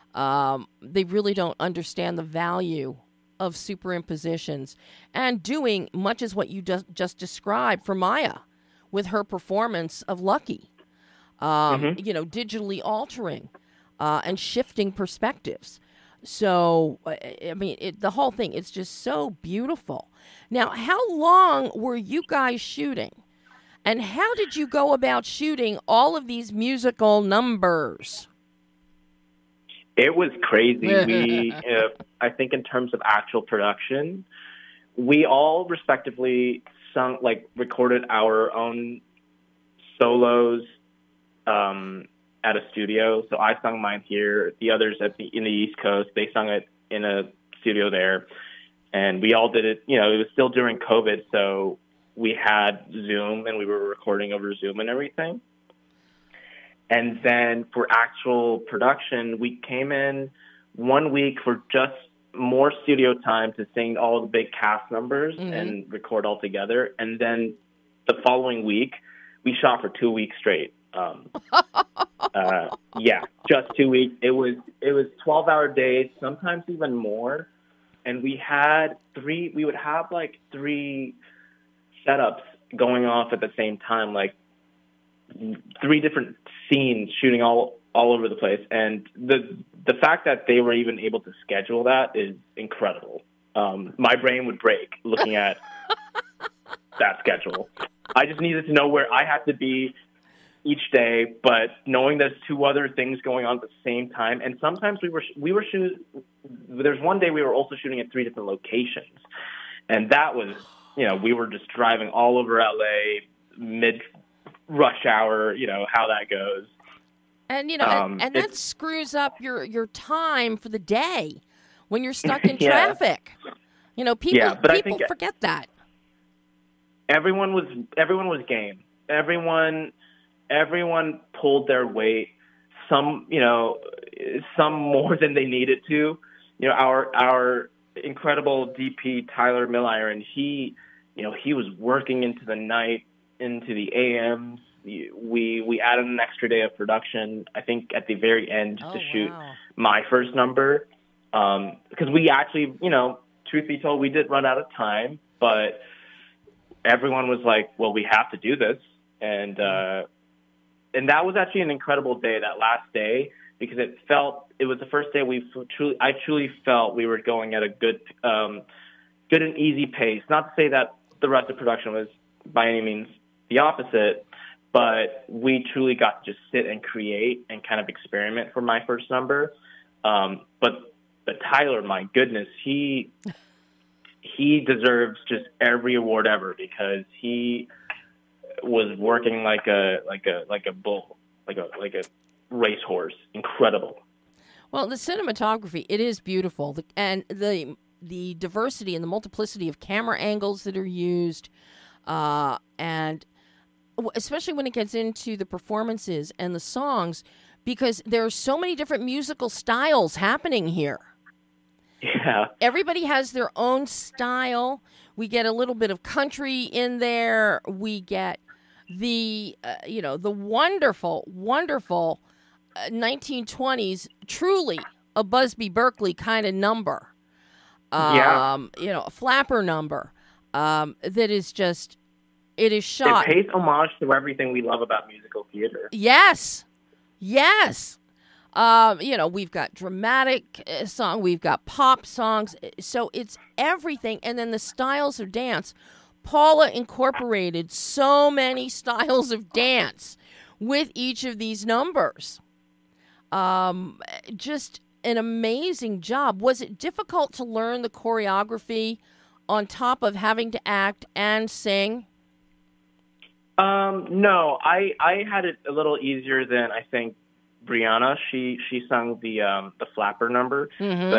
They really don't understand the value of superimpositions and doing much as what you just described for Maya with her performance of Lucky. Digitally altering and shifting perspectives. So, I mean, the whole thing, it's just so beautiful. Now, how long were you guys shooting? And how did you go about shooting all of these musical numbers? It was crazy. We, I think in terms of actual production, we all respectively recorded our own solos at a studio. So I sung mine here. The others in the East Coast, they sung it in a studio there. And we all did it. It was still during COVID, so we had Zoom and we were recording over Zoom and everything. And then for actual production, we came in 1 week for just more studio time to sing all the big cast numbers and record all together. And then the following week, we shot for 2 weeks straight. Just 2 weeks. It was 12-hour days, sometimes even more. And we would have like 3 setups going off at the same time, like 3 different scenes shooting all over the place. And the fact that they were even able to schedule that is incredible. My brain would break looking at that schedule. I just needed to know where I had to be each day, but knowing there's 2 other things going on at the same time. And sometimes we were shooting. There's one day we were also shooting at 3 different locations, and that was, we were just driving all over LA mid rush hour. How that goes. And and that screws up your time for the day when you're stuck in traffic. People forget that. Everyone was game. Everyone pulled their weight. Some more than they needed to. Our incredible DP Tyler Milliron, he was working into the night, into the AMs. We added an extra day of production, I think, at the very end to shoot my first number. Because we actually, truth be told, we did run out of time, but everyone was like, well, we have to do this. And that was actually an incredible day, that last day, because it was the first day I truly felt we were going at a good and easy pace. Not to say that the rest of production was by any means the opposite, but we truly got to just sit and create and kind of experiment for my first number. But Tyler, my goodness, he deserves just every award ever, because he was working like a bull, like a racehorse. Incredible. Well, the cinematography, it is beautiful, and the diversity and the multiplicity of camera angles that are used, and especially when it gets into the performances and the songs, because there are so many different musical styles happening here. Yeah. Everybody has their own style. We get a little bit of country in there. We get the wonderful 1920s, truly a Busby Berkeley kind of number. A flapper number that is just, it is shot. It pays homage to everything we love about musical theater. Yes. We've got dramatic song, we've got pop songs, so it's everything. And then the styles of dance. Paula incorporated so many styles of dance with each of these numbers. Just an amazing job. Was it difficult to learn the choreography on top of having to act and sing? No, I had it a little easier than I think Brianna. She sung the flapper number,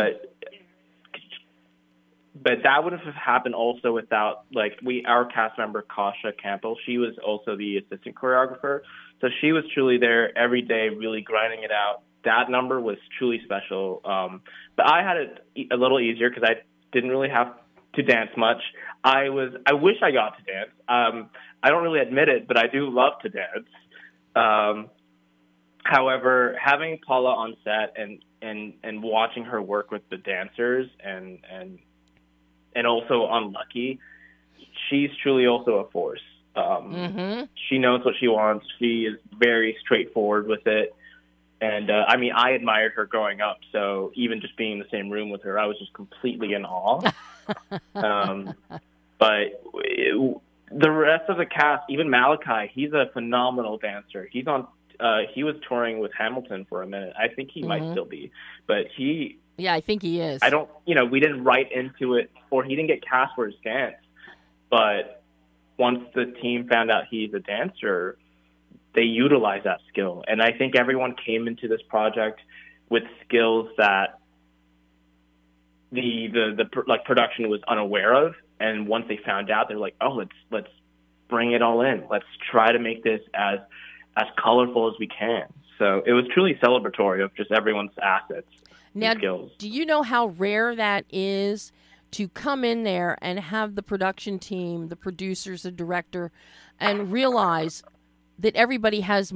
but that would have happened also without our cast member Kasha Campbell. She was also the assistant choreographer, so she was truly there every day, really grinding it out. That number was truly special. But I had it a little easier because I didn't really have to dance much. I wish I got to dance. I don't really admit it, but I do love to dance. However, having Paula on set and and watching her work with the dancers and also on Lucky, she's truly also a force. She knows what she wants. She is very straightforward with it. And, I mean, I admired her growing up, so even just being in the same room with her, I was just completely in awe. But the rest of the cast, even Malachi, he's a phenomenal dancer. He was touring with Hamilton for a minute. I think he might still be. But yeah, I think he is. We didn't write into it, or he didn't get cast for his dance. But once the team found out he's a dancer, they utilize that skill. And I think everyone came into this project with skills that the production was unaware of. And once they found out, they're like, oh, let's bring it all in. Let's try to make this as colorful as we can. So it was truly celebratory of just everyone's assets and skills. Do you know how rare that is to come in there and have the production team, the producers, the director, and realize that everybody has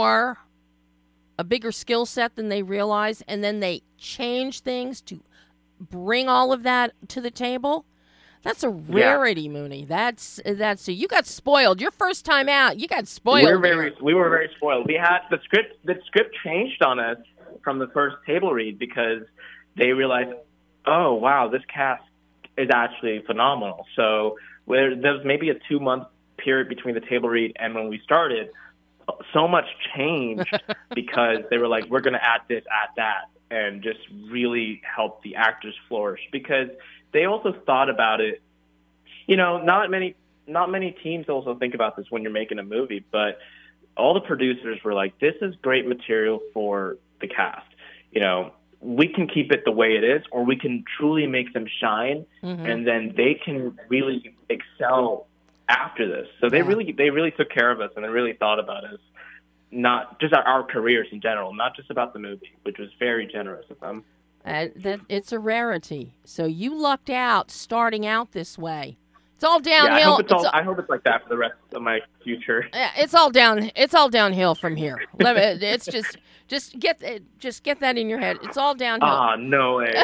a bigger skill set than they realize, and then they change things to bring all of that to the table? That's a rarity, Mooney. That's so you got spoiled. Your first time out, you got spoiled. We were very spoiled. We had the script changed on us from the first table read because they realized, oh wow, this cast is actually phenomenal. So there was maybe a 2-month period between the table read and when we started. So much changed because they were like, we're going to add this, add that, and just really help the actors flourish because they also thought about it. Not many teams also think about this when you're making a movie, but all the producers were like, this is great material for the cast. We can keep it the way it is, or we can truly make them shine, and then they can really excel after this. So they really took care of us, and they really thought about us, not just our careers in general, not just about the movie, which was very generous of them. That it's a rarity. So you lucked out starting out this way. It's all downhill. Yeah, I hope it's like that for the rest of my future. It's all downhill from here. It's just get that in your head. It's all downhill. Ah, no way.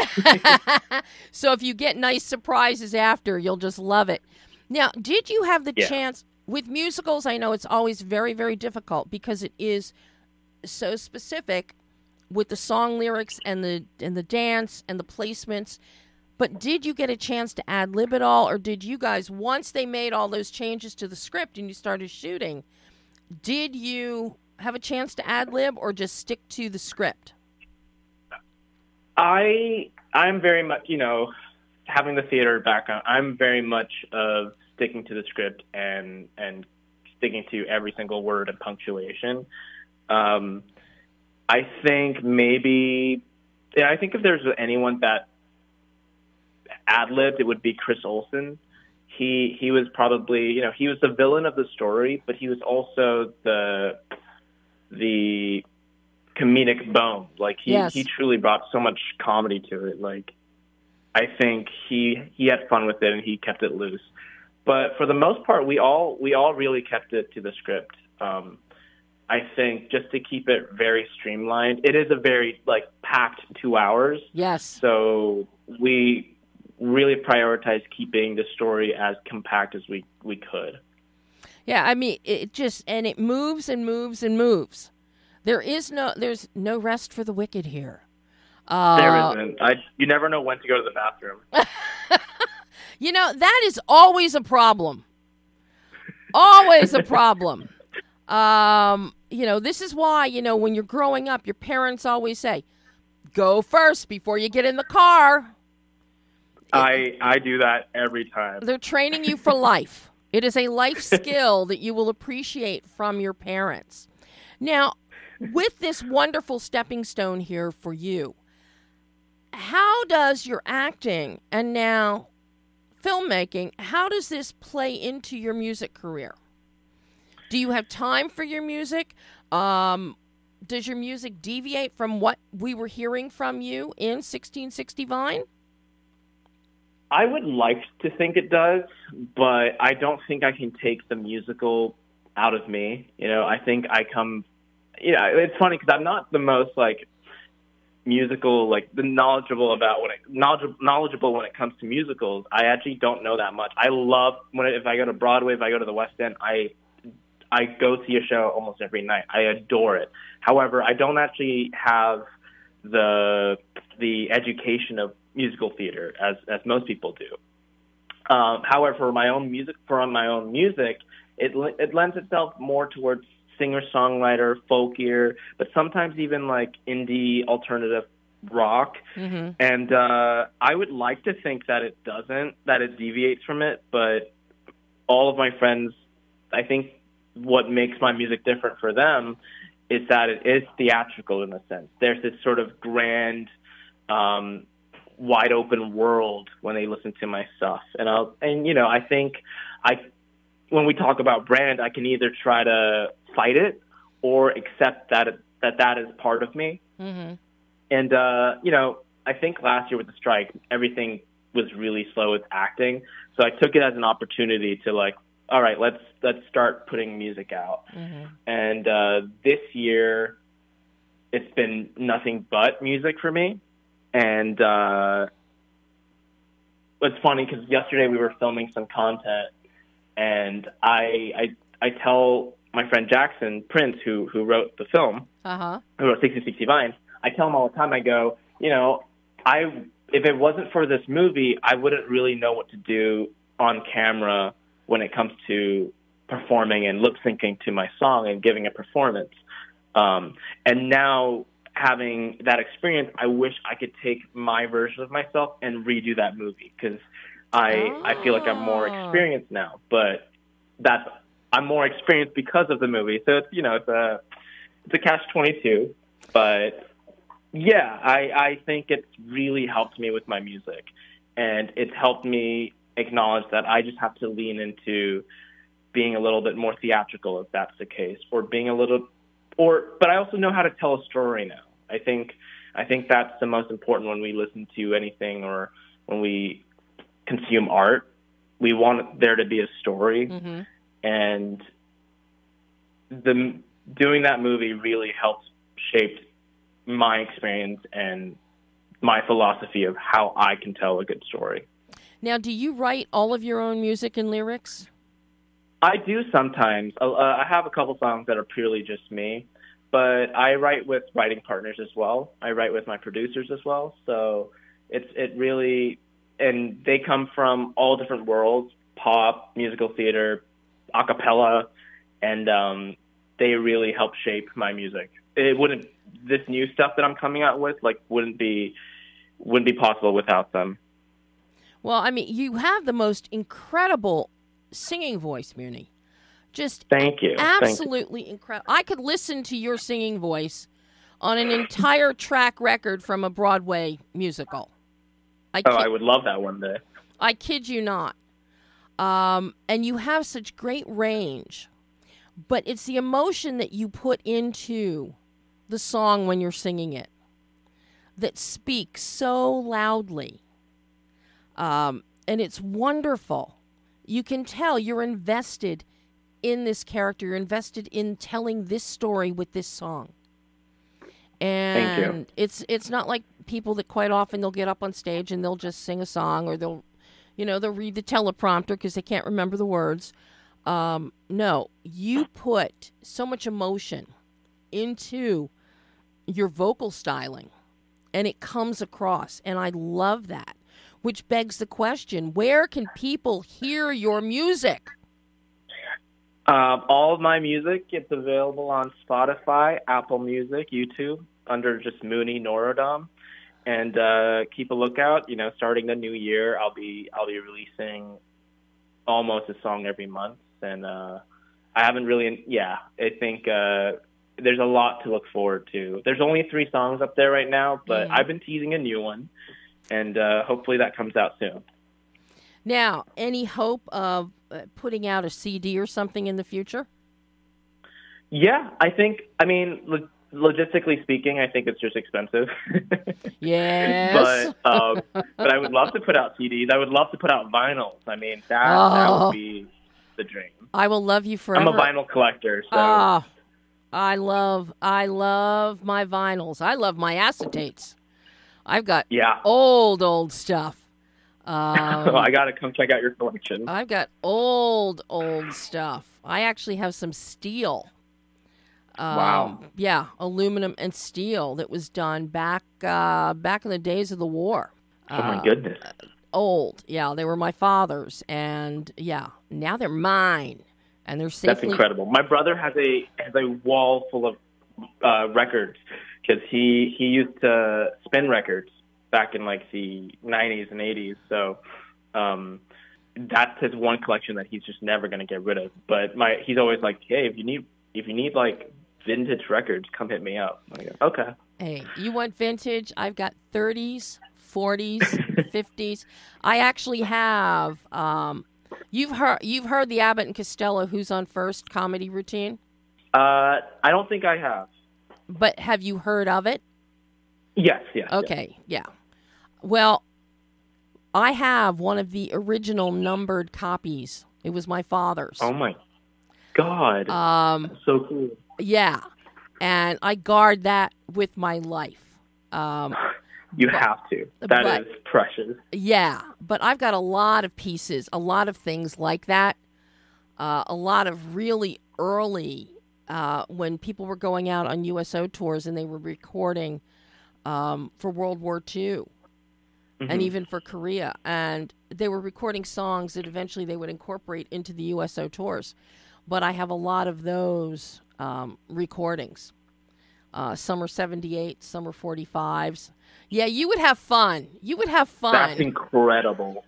So if you get nice surprises after, you'll just love it. Now, did you have the chance with musicals? I know it's always very, very difficult because it is so specific with the song lyrics and the dance and the placements. But did you get a chance to ad-lib it all, or did you guys, once they made all those changes to the script and you started shooting, did you have a chance to ad-lib or just stick to the script? I'm very much, having the theater background, I'm very much of sticking to the script and sticking to every single word and punctuation. I think if there's anyone that ad-libbed, it would be Chris Olsen. He was probably, he was the villain of the story, but he was also the comedic bone. Like he truly brought so much comedy to it. Like I think he had fun with it and he kept it loose. But for the most part, we all really kept it to the script. I think just to keep it very streamlined. It is a very packed 2 hours. Yes. So we really prioritize keeping the story as compact as we could. Yeah, I mean, it moves and moves and moves. There's no rest for the wicked here. There isn't. You never know when to go to the bathroom. That is always a problem. Always a problem. This is why, when you're growing up, your parents always say, go first before you get in the car. I do that every time. They're training you for life. It is a life skill that you will appreciate from your parents. Now, with this wonderful stepping stone here for you, how does your acting and now filmmaking, how does this play into your music career? Do you have time for your music? Does your music deviate from what we were hearing from you in 1660 Vine? I would like to think it does, but I don't think I can take the musical out of me. I think I come... it's funny because I'm not the most, musical, like the knowledgeable when it comes to musicals. I actually don't know that much. I love if I go to Broadway, if I go to the West End, I go see a show almost every night. I adore it. However, I don't actually have the education of musical theater as most people do. However, for my own music, it lends itself more towards singer-songwriter, folkier, but sometimes even like indie alternative rock. Mm-hmm. And I would like to think that it deviates from it, but all of my friends, I think what makes my music different for them is that it is theatrical in a sense. There's this sort of grand, wide open world when they listen to my stuff. I think when we talk about brand, I can either try to fight it or accept that is part of me. Mm-hmm. And, I think last year with the strike, everything was really slow with acting. So I took it as an opportunity to like, all right, let's start putting music out. Mm-hmm. And this year, it's been nothing but music for me. And it's funny because yesterday we were filming some content, and I tell my friend Jackson Prince, who wrote the film, who wrote 60 Vines, I tell him all the time, I go, if it wasn't for this movie, I wouldn't really know what to do on camera when it comes to performing and lip syncing to my song and giving a performance. And now having that experience, I wish I could take my version of myself and redo that movie because I feel like I'm more experienced now. But I'm more experienced because of the movie. So it's a catch-22. But yeah, I think it's really helped me with my music, and it's helped me acknowledge that I just have to lean into being a little bit more theatrical if that's the case, but I also know how to tell a story now. I think that's the most important when we listen to anything or when we consume art. We want there to be a story. Mm-hmm. And doing that movie really helped shape my experience and my philosophy of how I can tell a good story. Now, do you write all of your own music and lyrics? I do sometimes. I have a couple songs that are purely just me, but I write with writing partners as well. I write with my producers as well. So it really, and they come from all different worlds, pop, musical theater, a cappella, and they really help shape my music. This new stuff that I'm coming out with, wouldn't be possible without them. Well, I mean, you have the most incredible singing voice, Muni. Just thank you. Absolutely incredible. I could listen to your singing voice on an entire track record from a Broadway musical. I would love that one day. I kid you not. And you have such great range, but it's the emotion that you put into the song when you're singing it that speaks so loudly. And it's wonderful. You can tell you're invested in this character. You're invested in telling this story with this song. And thank you. It's not like people that quite often they'll get up on stage and they'll just sing a song, or they'll read the teleprompter because they can't remember the words. No, you put so much emotion into your vocal styling, and it comes across, and I love that. Which begs the question, where can people hear your music? All of my music, it's available on Spotify, Apple Music, YouTube, under just Muni Norodom. And keep a lookout. Starting the new year, I'll be releasing almost a song every month. And I haven't really, I think there's a lot to look forward to. There's only 3 songs up there right now, but I've been teasing a new one. And hopefully that comes out soon. Now, any hope of putting out a CD or something in the future? Yeah, logistically speaking, I think it's just expensive. Yes. but I would love to put out CDs. I would love to put out vinyls. I mean, that would be the dream. I will love you forever. I'm a vinyl collector, so I love my vinyls. I love my acetates. I've got old stuff. I gotta come check out your collection. I've got old stuff. I actually have some steel. Wow. Yeah, aluminum and steel that was done back in the days of the war. Oh my goodness. Old. Yeah, they were my father's, and yeah, now they're mine, and they're safely. That's incredible. My brother has a wall full of records because he used to spin records back in like the 90s and 80s. So that's his one collection that he's just never going to get rid of. But he's always like, hey, if you need like vintage records, come hit me up. I go, okay. Hey, you want vintage? I've got 30s, 40s, 50s. I actually have. You've heard the Abbott and Costello Who's on First comedy routine? I don't think I have. But have you heard of it? Yes. Okay, yeah. Well, I have one of the original numbered copies. It was my father's. Oh my God. So cool. Yeah. And I guard that with my life. You have to. That is precious. Yeah. But I've got a lot of pieces, a lot of things like that. A lot of really early, when people were going out on USO tours and they were recording for World War II. And even for Korea. And they were recording songs that eventually they would incorporate into the USO tours. But I have a lot of those recordings. Some are 78, some are 45s. Yeah, you would have fun. That's incredible.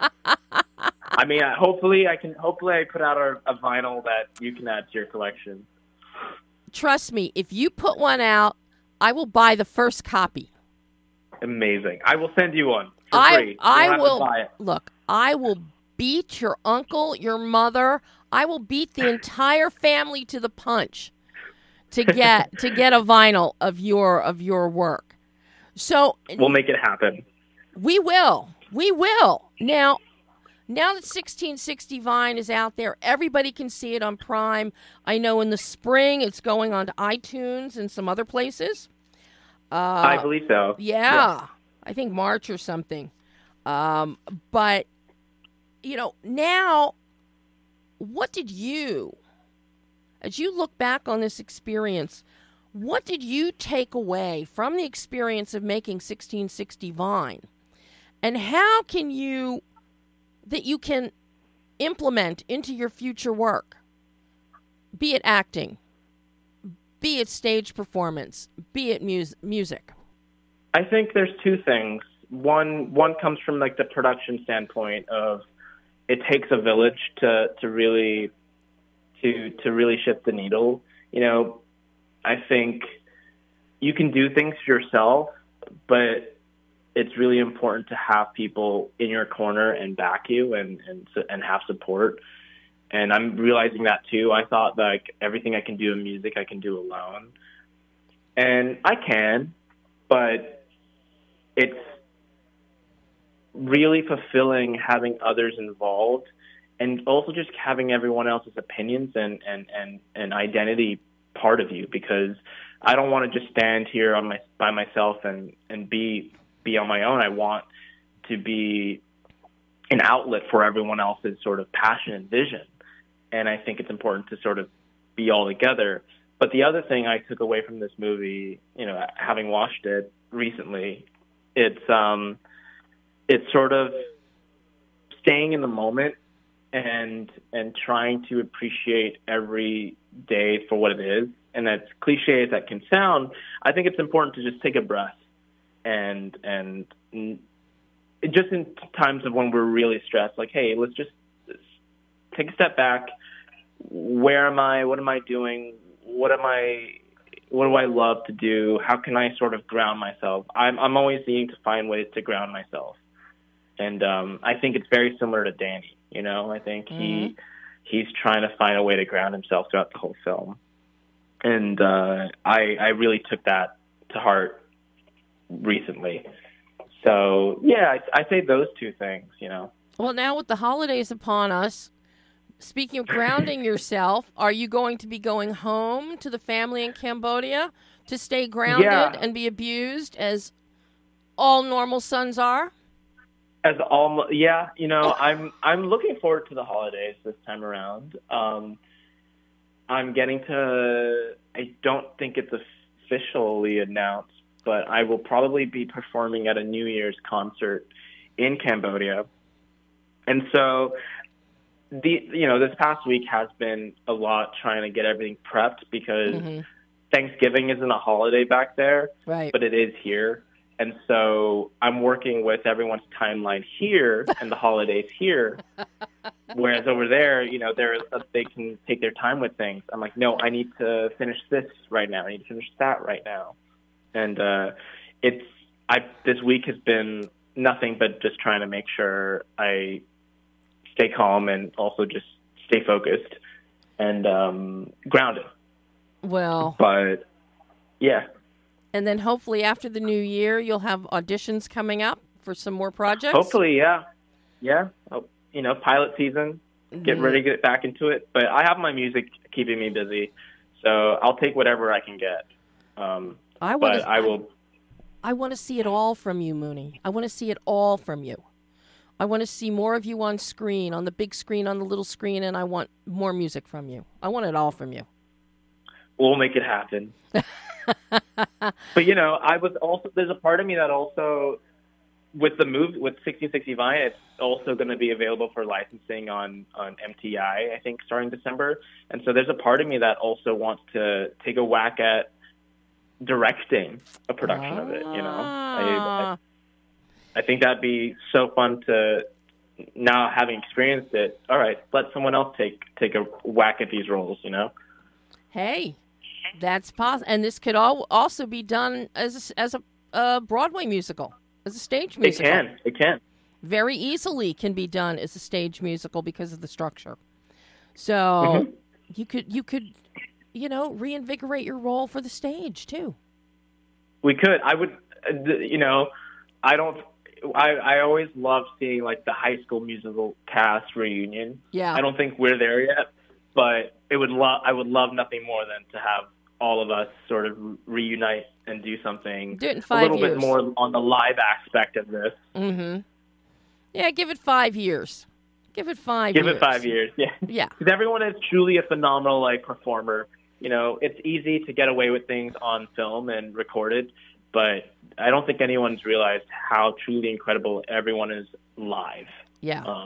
I mean, hopefully I put out a vinyl that you can add to your collection. Trust me, if you put one out, I will buy the first copy. Amazing. I will send you one for free. I will buy it. Look, I will beat your uncle, your mother. I will beat the entire family to the punch to get a vinyl of your work. So we'll make it happen. We will. Now that 1660 Vine is out there, everybody can see it on Prime. I know in the spring it's going on to iTunes and some other places. I believe so. Yeah. I think March or something. But, now, what did you, as you look back on this experience, what did you take away from the experience of making 1660 Vine? And how can you implement into your future work? Be it acting, be it stage performance, be it music? I think there's two things. One comes from like the production standpoint of it takes a village to really shift the needle. I think you can do things yourself, but it's really important to have people in your corner and back you and have support. And I'm realizing that too. I thought like everything I can do in music, I can do alone. And I can, but it's really fulfilling having others involved and also just having everyone else's opinions and identity part of you, because I don't want to just stand here by myself and be on my own. I want to be an outlet for everyone else's sort of passion and vision. And I think it's important to sort of be all together. But the other thing I took away from this movie, having watched it recently, it's sort of staying in the moment and trying to appreciate every day for what it is. And as cliche as that can sound, I think it's important to just take a breath and just in times of when we're really stressed, like, hey, let's just take a step back. Where am I? What am I doing? What do I love to do? How can I sort of ground myself? I'm always needing to find ways to ground myself. And I think it's very similar to Danny. I think he's trying to find a way to ground himself throughout the whole film. And I really took that to heart recently. So, yeah, I say those two things, Well, now with the holidays upon us, speaking of grounding yourself, are you going to be going home to the family in Cambodia to stay grounded and be abused as all normal sons are? I'm looking forward to the holidays this time around. I'm getting to, I don't think it's officially announced, but I will probably be performing at a New Year's concert in Cambodia. And so this past week has been a lot trying to get everything prepped because Thanksgiving isn't a holiday back there, right? But it is here. And so I'm working with everyone's timeline here and the holidays here. Whereas over there, they can take their time with things. I'm like, no, I need to finish this right now. I need to finish that right now. And this week has been nothing but just trying to make sure I stay calm and also just stay focused and grounded. Well, but yeah. And then hopefully after the new year, you'll have auditions coming up for some more projects. Hopefully, yeah. Yeah. Pilot season, get ready to get back into it. But I have my music keeping me busy, so I'll take whatever I can get. I want to see it all from you, Mooney. I want to see it all from you. I want to see more of you on screen, on the big screen, on the little screen, and I want more music from you. I want it all from you. We'll make it happen. But there's a part of me that also, with the move with 1660 Vine, it's also going to be available for licensing on MTI, I think, starting December. And so there's a part of me that also wants to take a whack at directing a production of it. I think that'd be so fun to, now having experienced it, all right, let someone else take a whack at these roles. Hey. That's possible, and this could also be done as a Broadway musical, as a stage musical. It can. Very easily can be done as a stage musical because of the structure. So you could reinvigorate your role for the stage too. We could. I would. I always love seeing like the High School Musical cast reunion. Yeah. I don't think we're there yet, but I would love nothing more than to have all of us sort of reunite and do something do it in 5 years. A little bit more on the live aspect of this. Mm-hmm. Yeah, give it 5 years. Give it 5 years. Give it 5 years, yeah. Yeah. Because everyone is truly a phenomenal performer. It's easy to get away with things on film and recorded, but I don't think anyone's realized how truly incredible everyone is live. Yeah.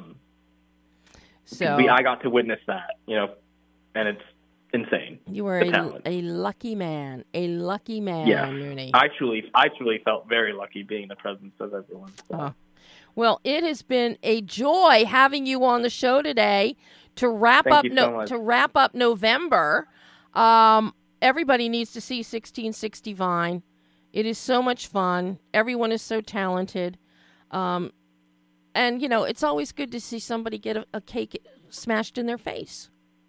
I got to witness that, and it's insane. You were a lucky man. A lucky man, yeah. Mooney. I truly felt very lucky being in the presence of everyone. So. Well, it has been a joy having you on the show today to wrap Thank you so much. To wrap up November. Everybody needs to see 1660 Vine. It is so much fun. Everyone is so talented. And it's always good to see somebody get a cake smashed in their face.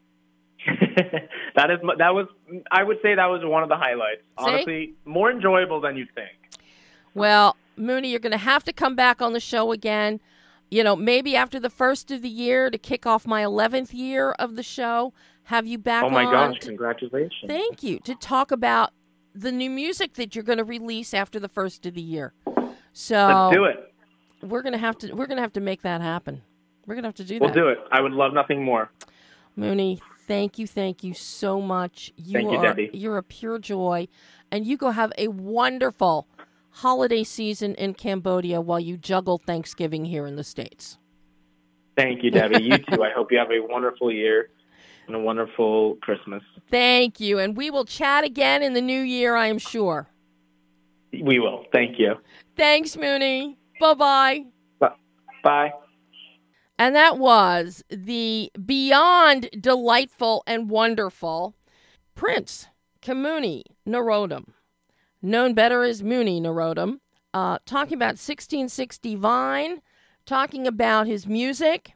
I would say that was one of the highlights. Honestly, more enjoyable than you'd think. Well, Mooney, you're going to have to come back on the show again. Maybe after the first of the year to kick off my 11th year of the show. Have you back on? Oh my gosh! Congratulations! Thank you. To talk about the new music that you're going to release after the first of the year. So let's do it. We're going to have to make that happen. We're going to have to do that. We'll do it. I would love nothing more. Mooney, thank you so much. Thank you, Debbie. You're a pure joy, and you go have a wonderful holiday season in Cambodia while you juggle Thanksgiving here in the States. Thank you, Debbie. You too. I hope you have a wonderful year and a wonderful Christmas. Thank you, and we will chat again in the new year, I am sure. We will. Thank you. Thanks, Mooney. Bye-bye. Bye. And that was the beyond delightful and wonderful Prince Kamuni Narodom, known better as Mooney Narodom, talking about 1660 Vine, talking about his music.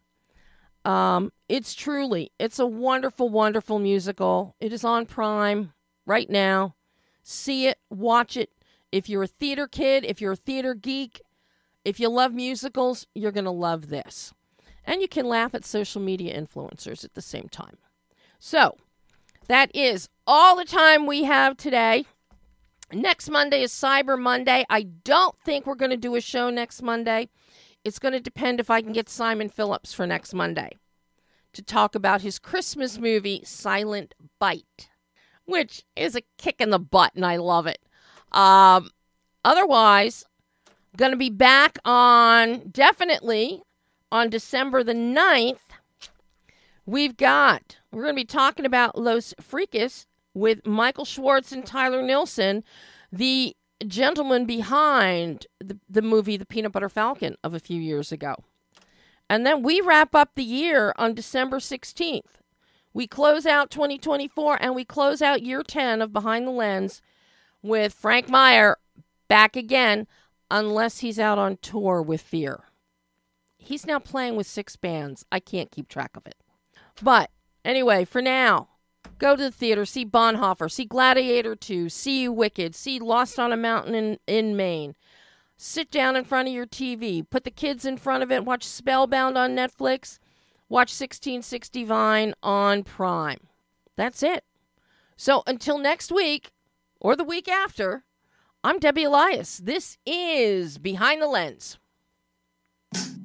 It's a wonderful, wonderful musical. It is on Prime right now. See it, watch it. If you're a theater kid, if you're a theater geek, if you love musicals, you're going to love this. And you can laugh at social media influencers at the same time. So, that is all the time we have today. Next Monday is Cyber Monday. I don't think we're going to do a show next Monday. It's going to depend if I can get Simon Phillips for next Monday to talk about his Christmas movie, Silent Bite, which is a kick in the butt, and I love it. Otherwise, going to be back definitely on December the 9th. We're going to be talking about Los Freakers with Michael Schwartz and Tyler Nilsson, the gentleman behind the movie The Peanut Butter Falcon of a few years ago. And then we wrap up the year on December 16th. We close out 2024 and we close out year 10 of Behind the Lens with Frank Meyer back again, unless he's out on tour with Fear. He's now playing with 6 bands. I can't keep track of it. But anyway, for now, go to the theater, see Bonhoeffer, see Gladiator 2, see Wicked, see Lost on a Mountain in Maine. Sit down in front of your TV, put the kids in front of it, watch Spellbound on Netflix, watch 1660 Vine on Prime. That's it. So until next week, or the week after, I'm Debbie Elias. This is Behind the Lens.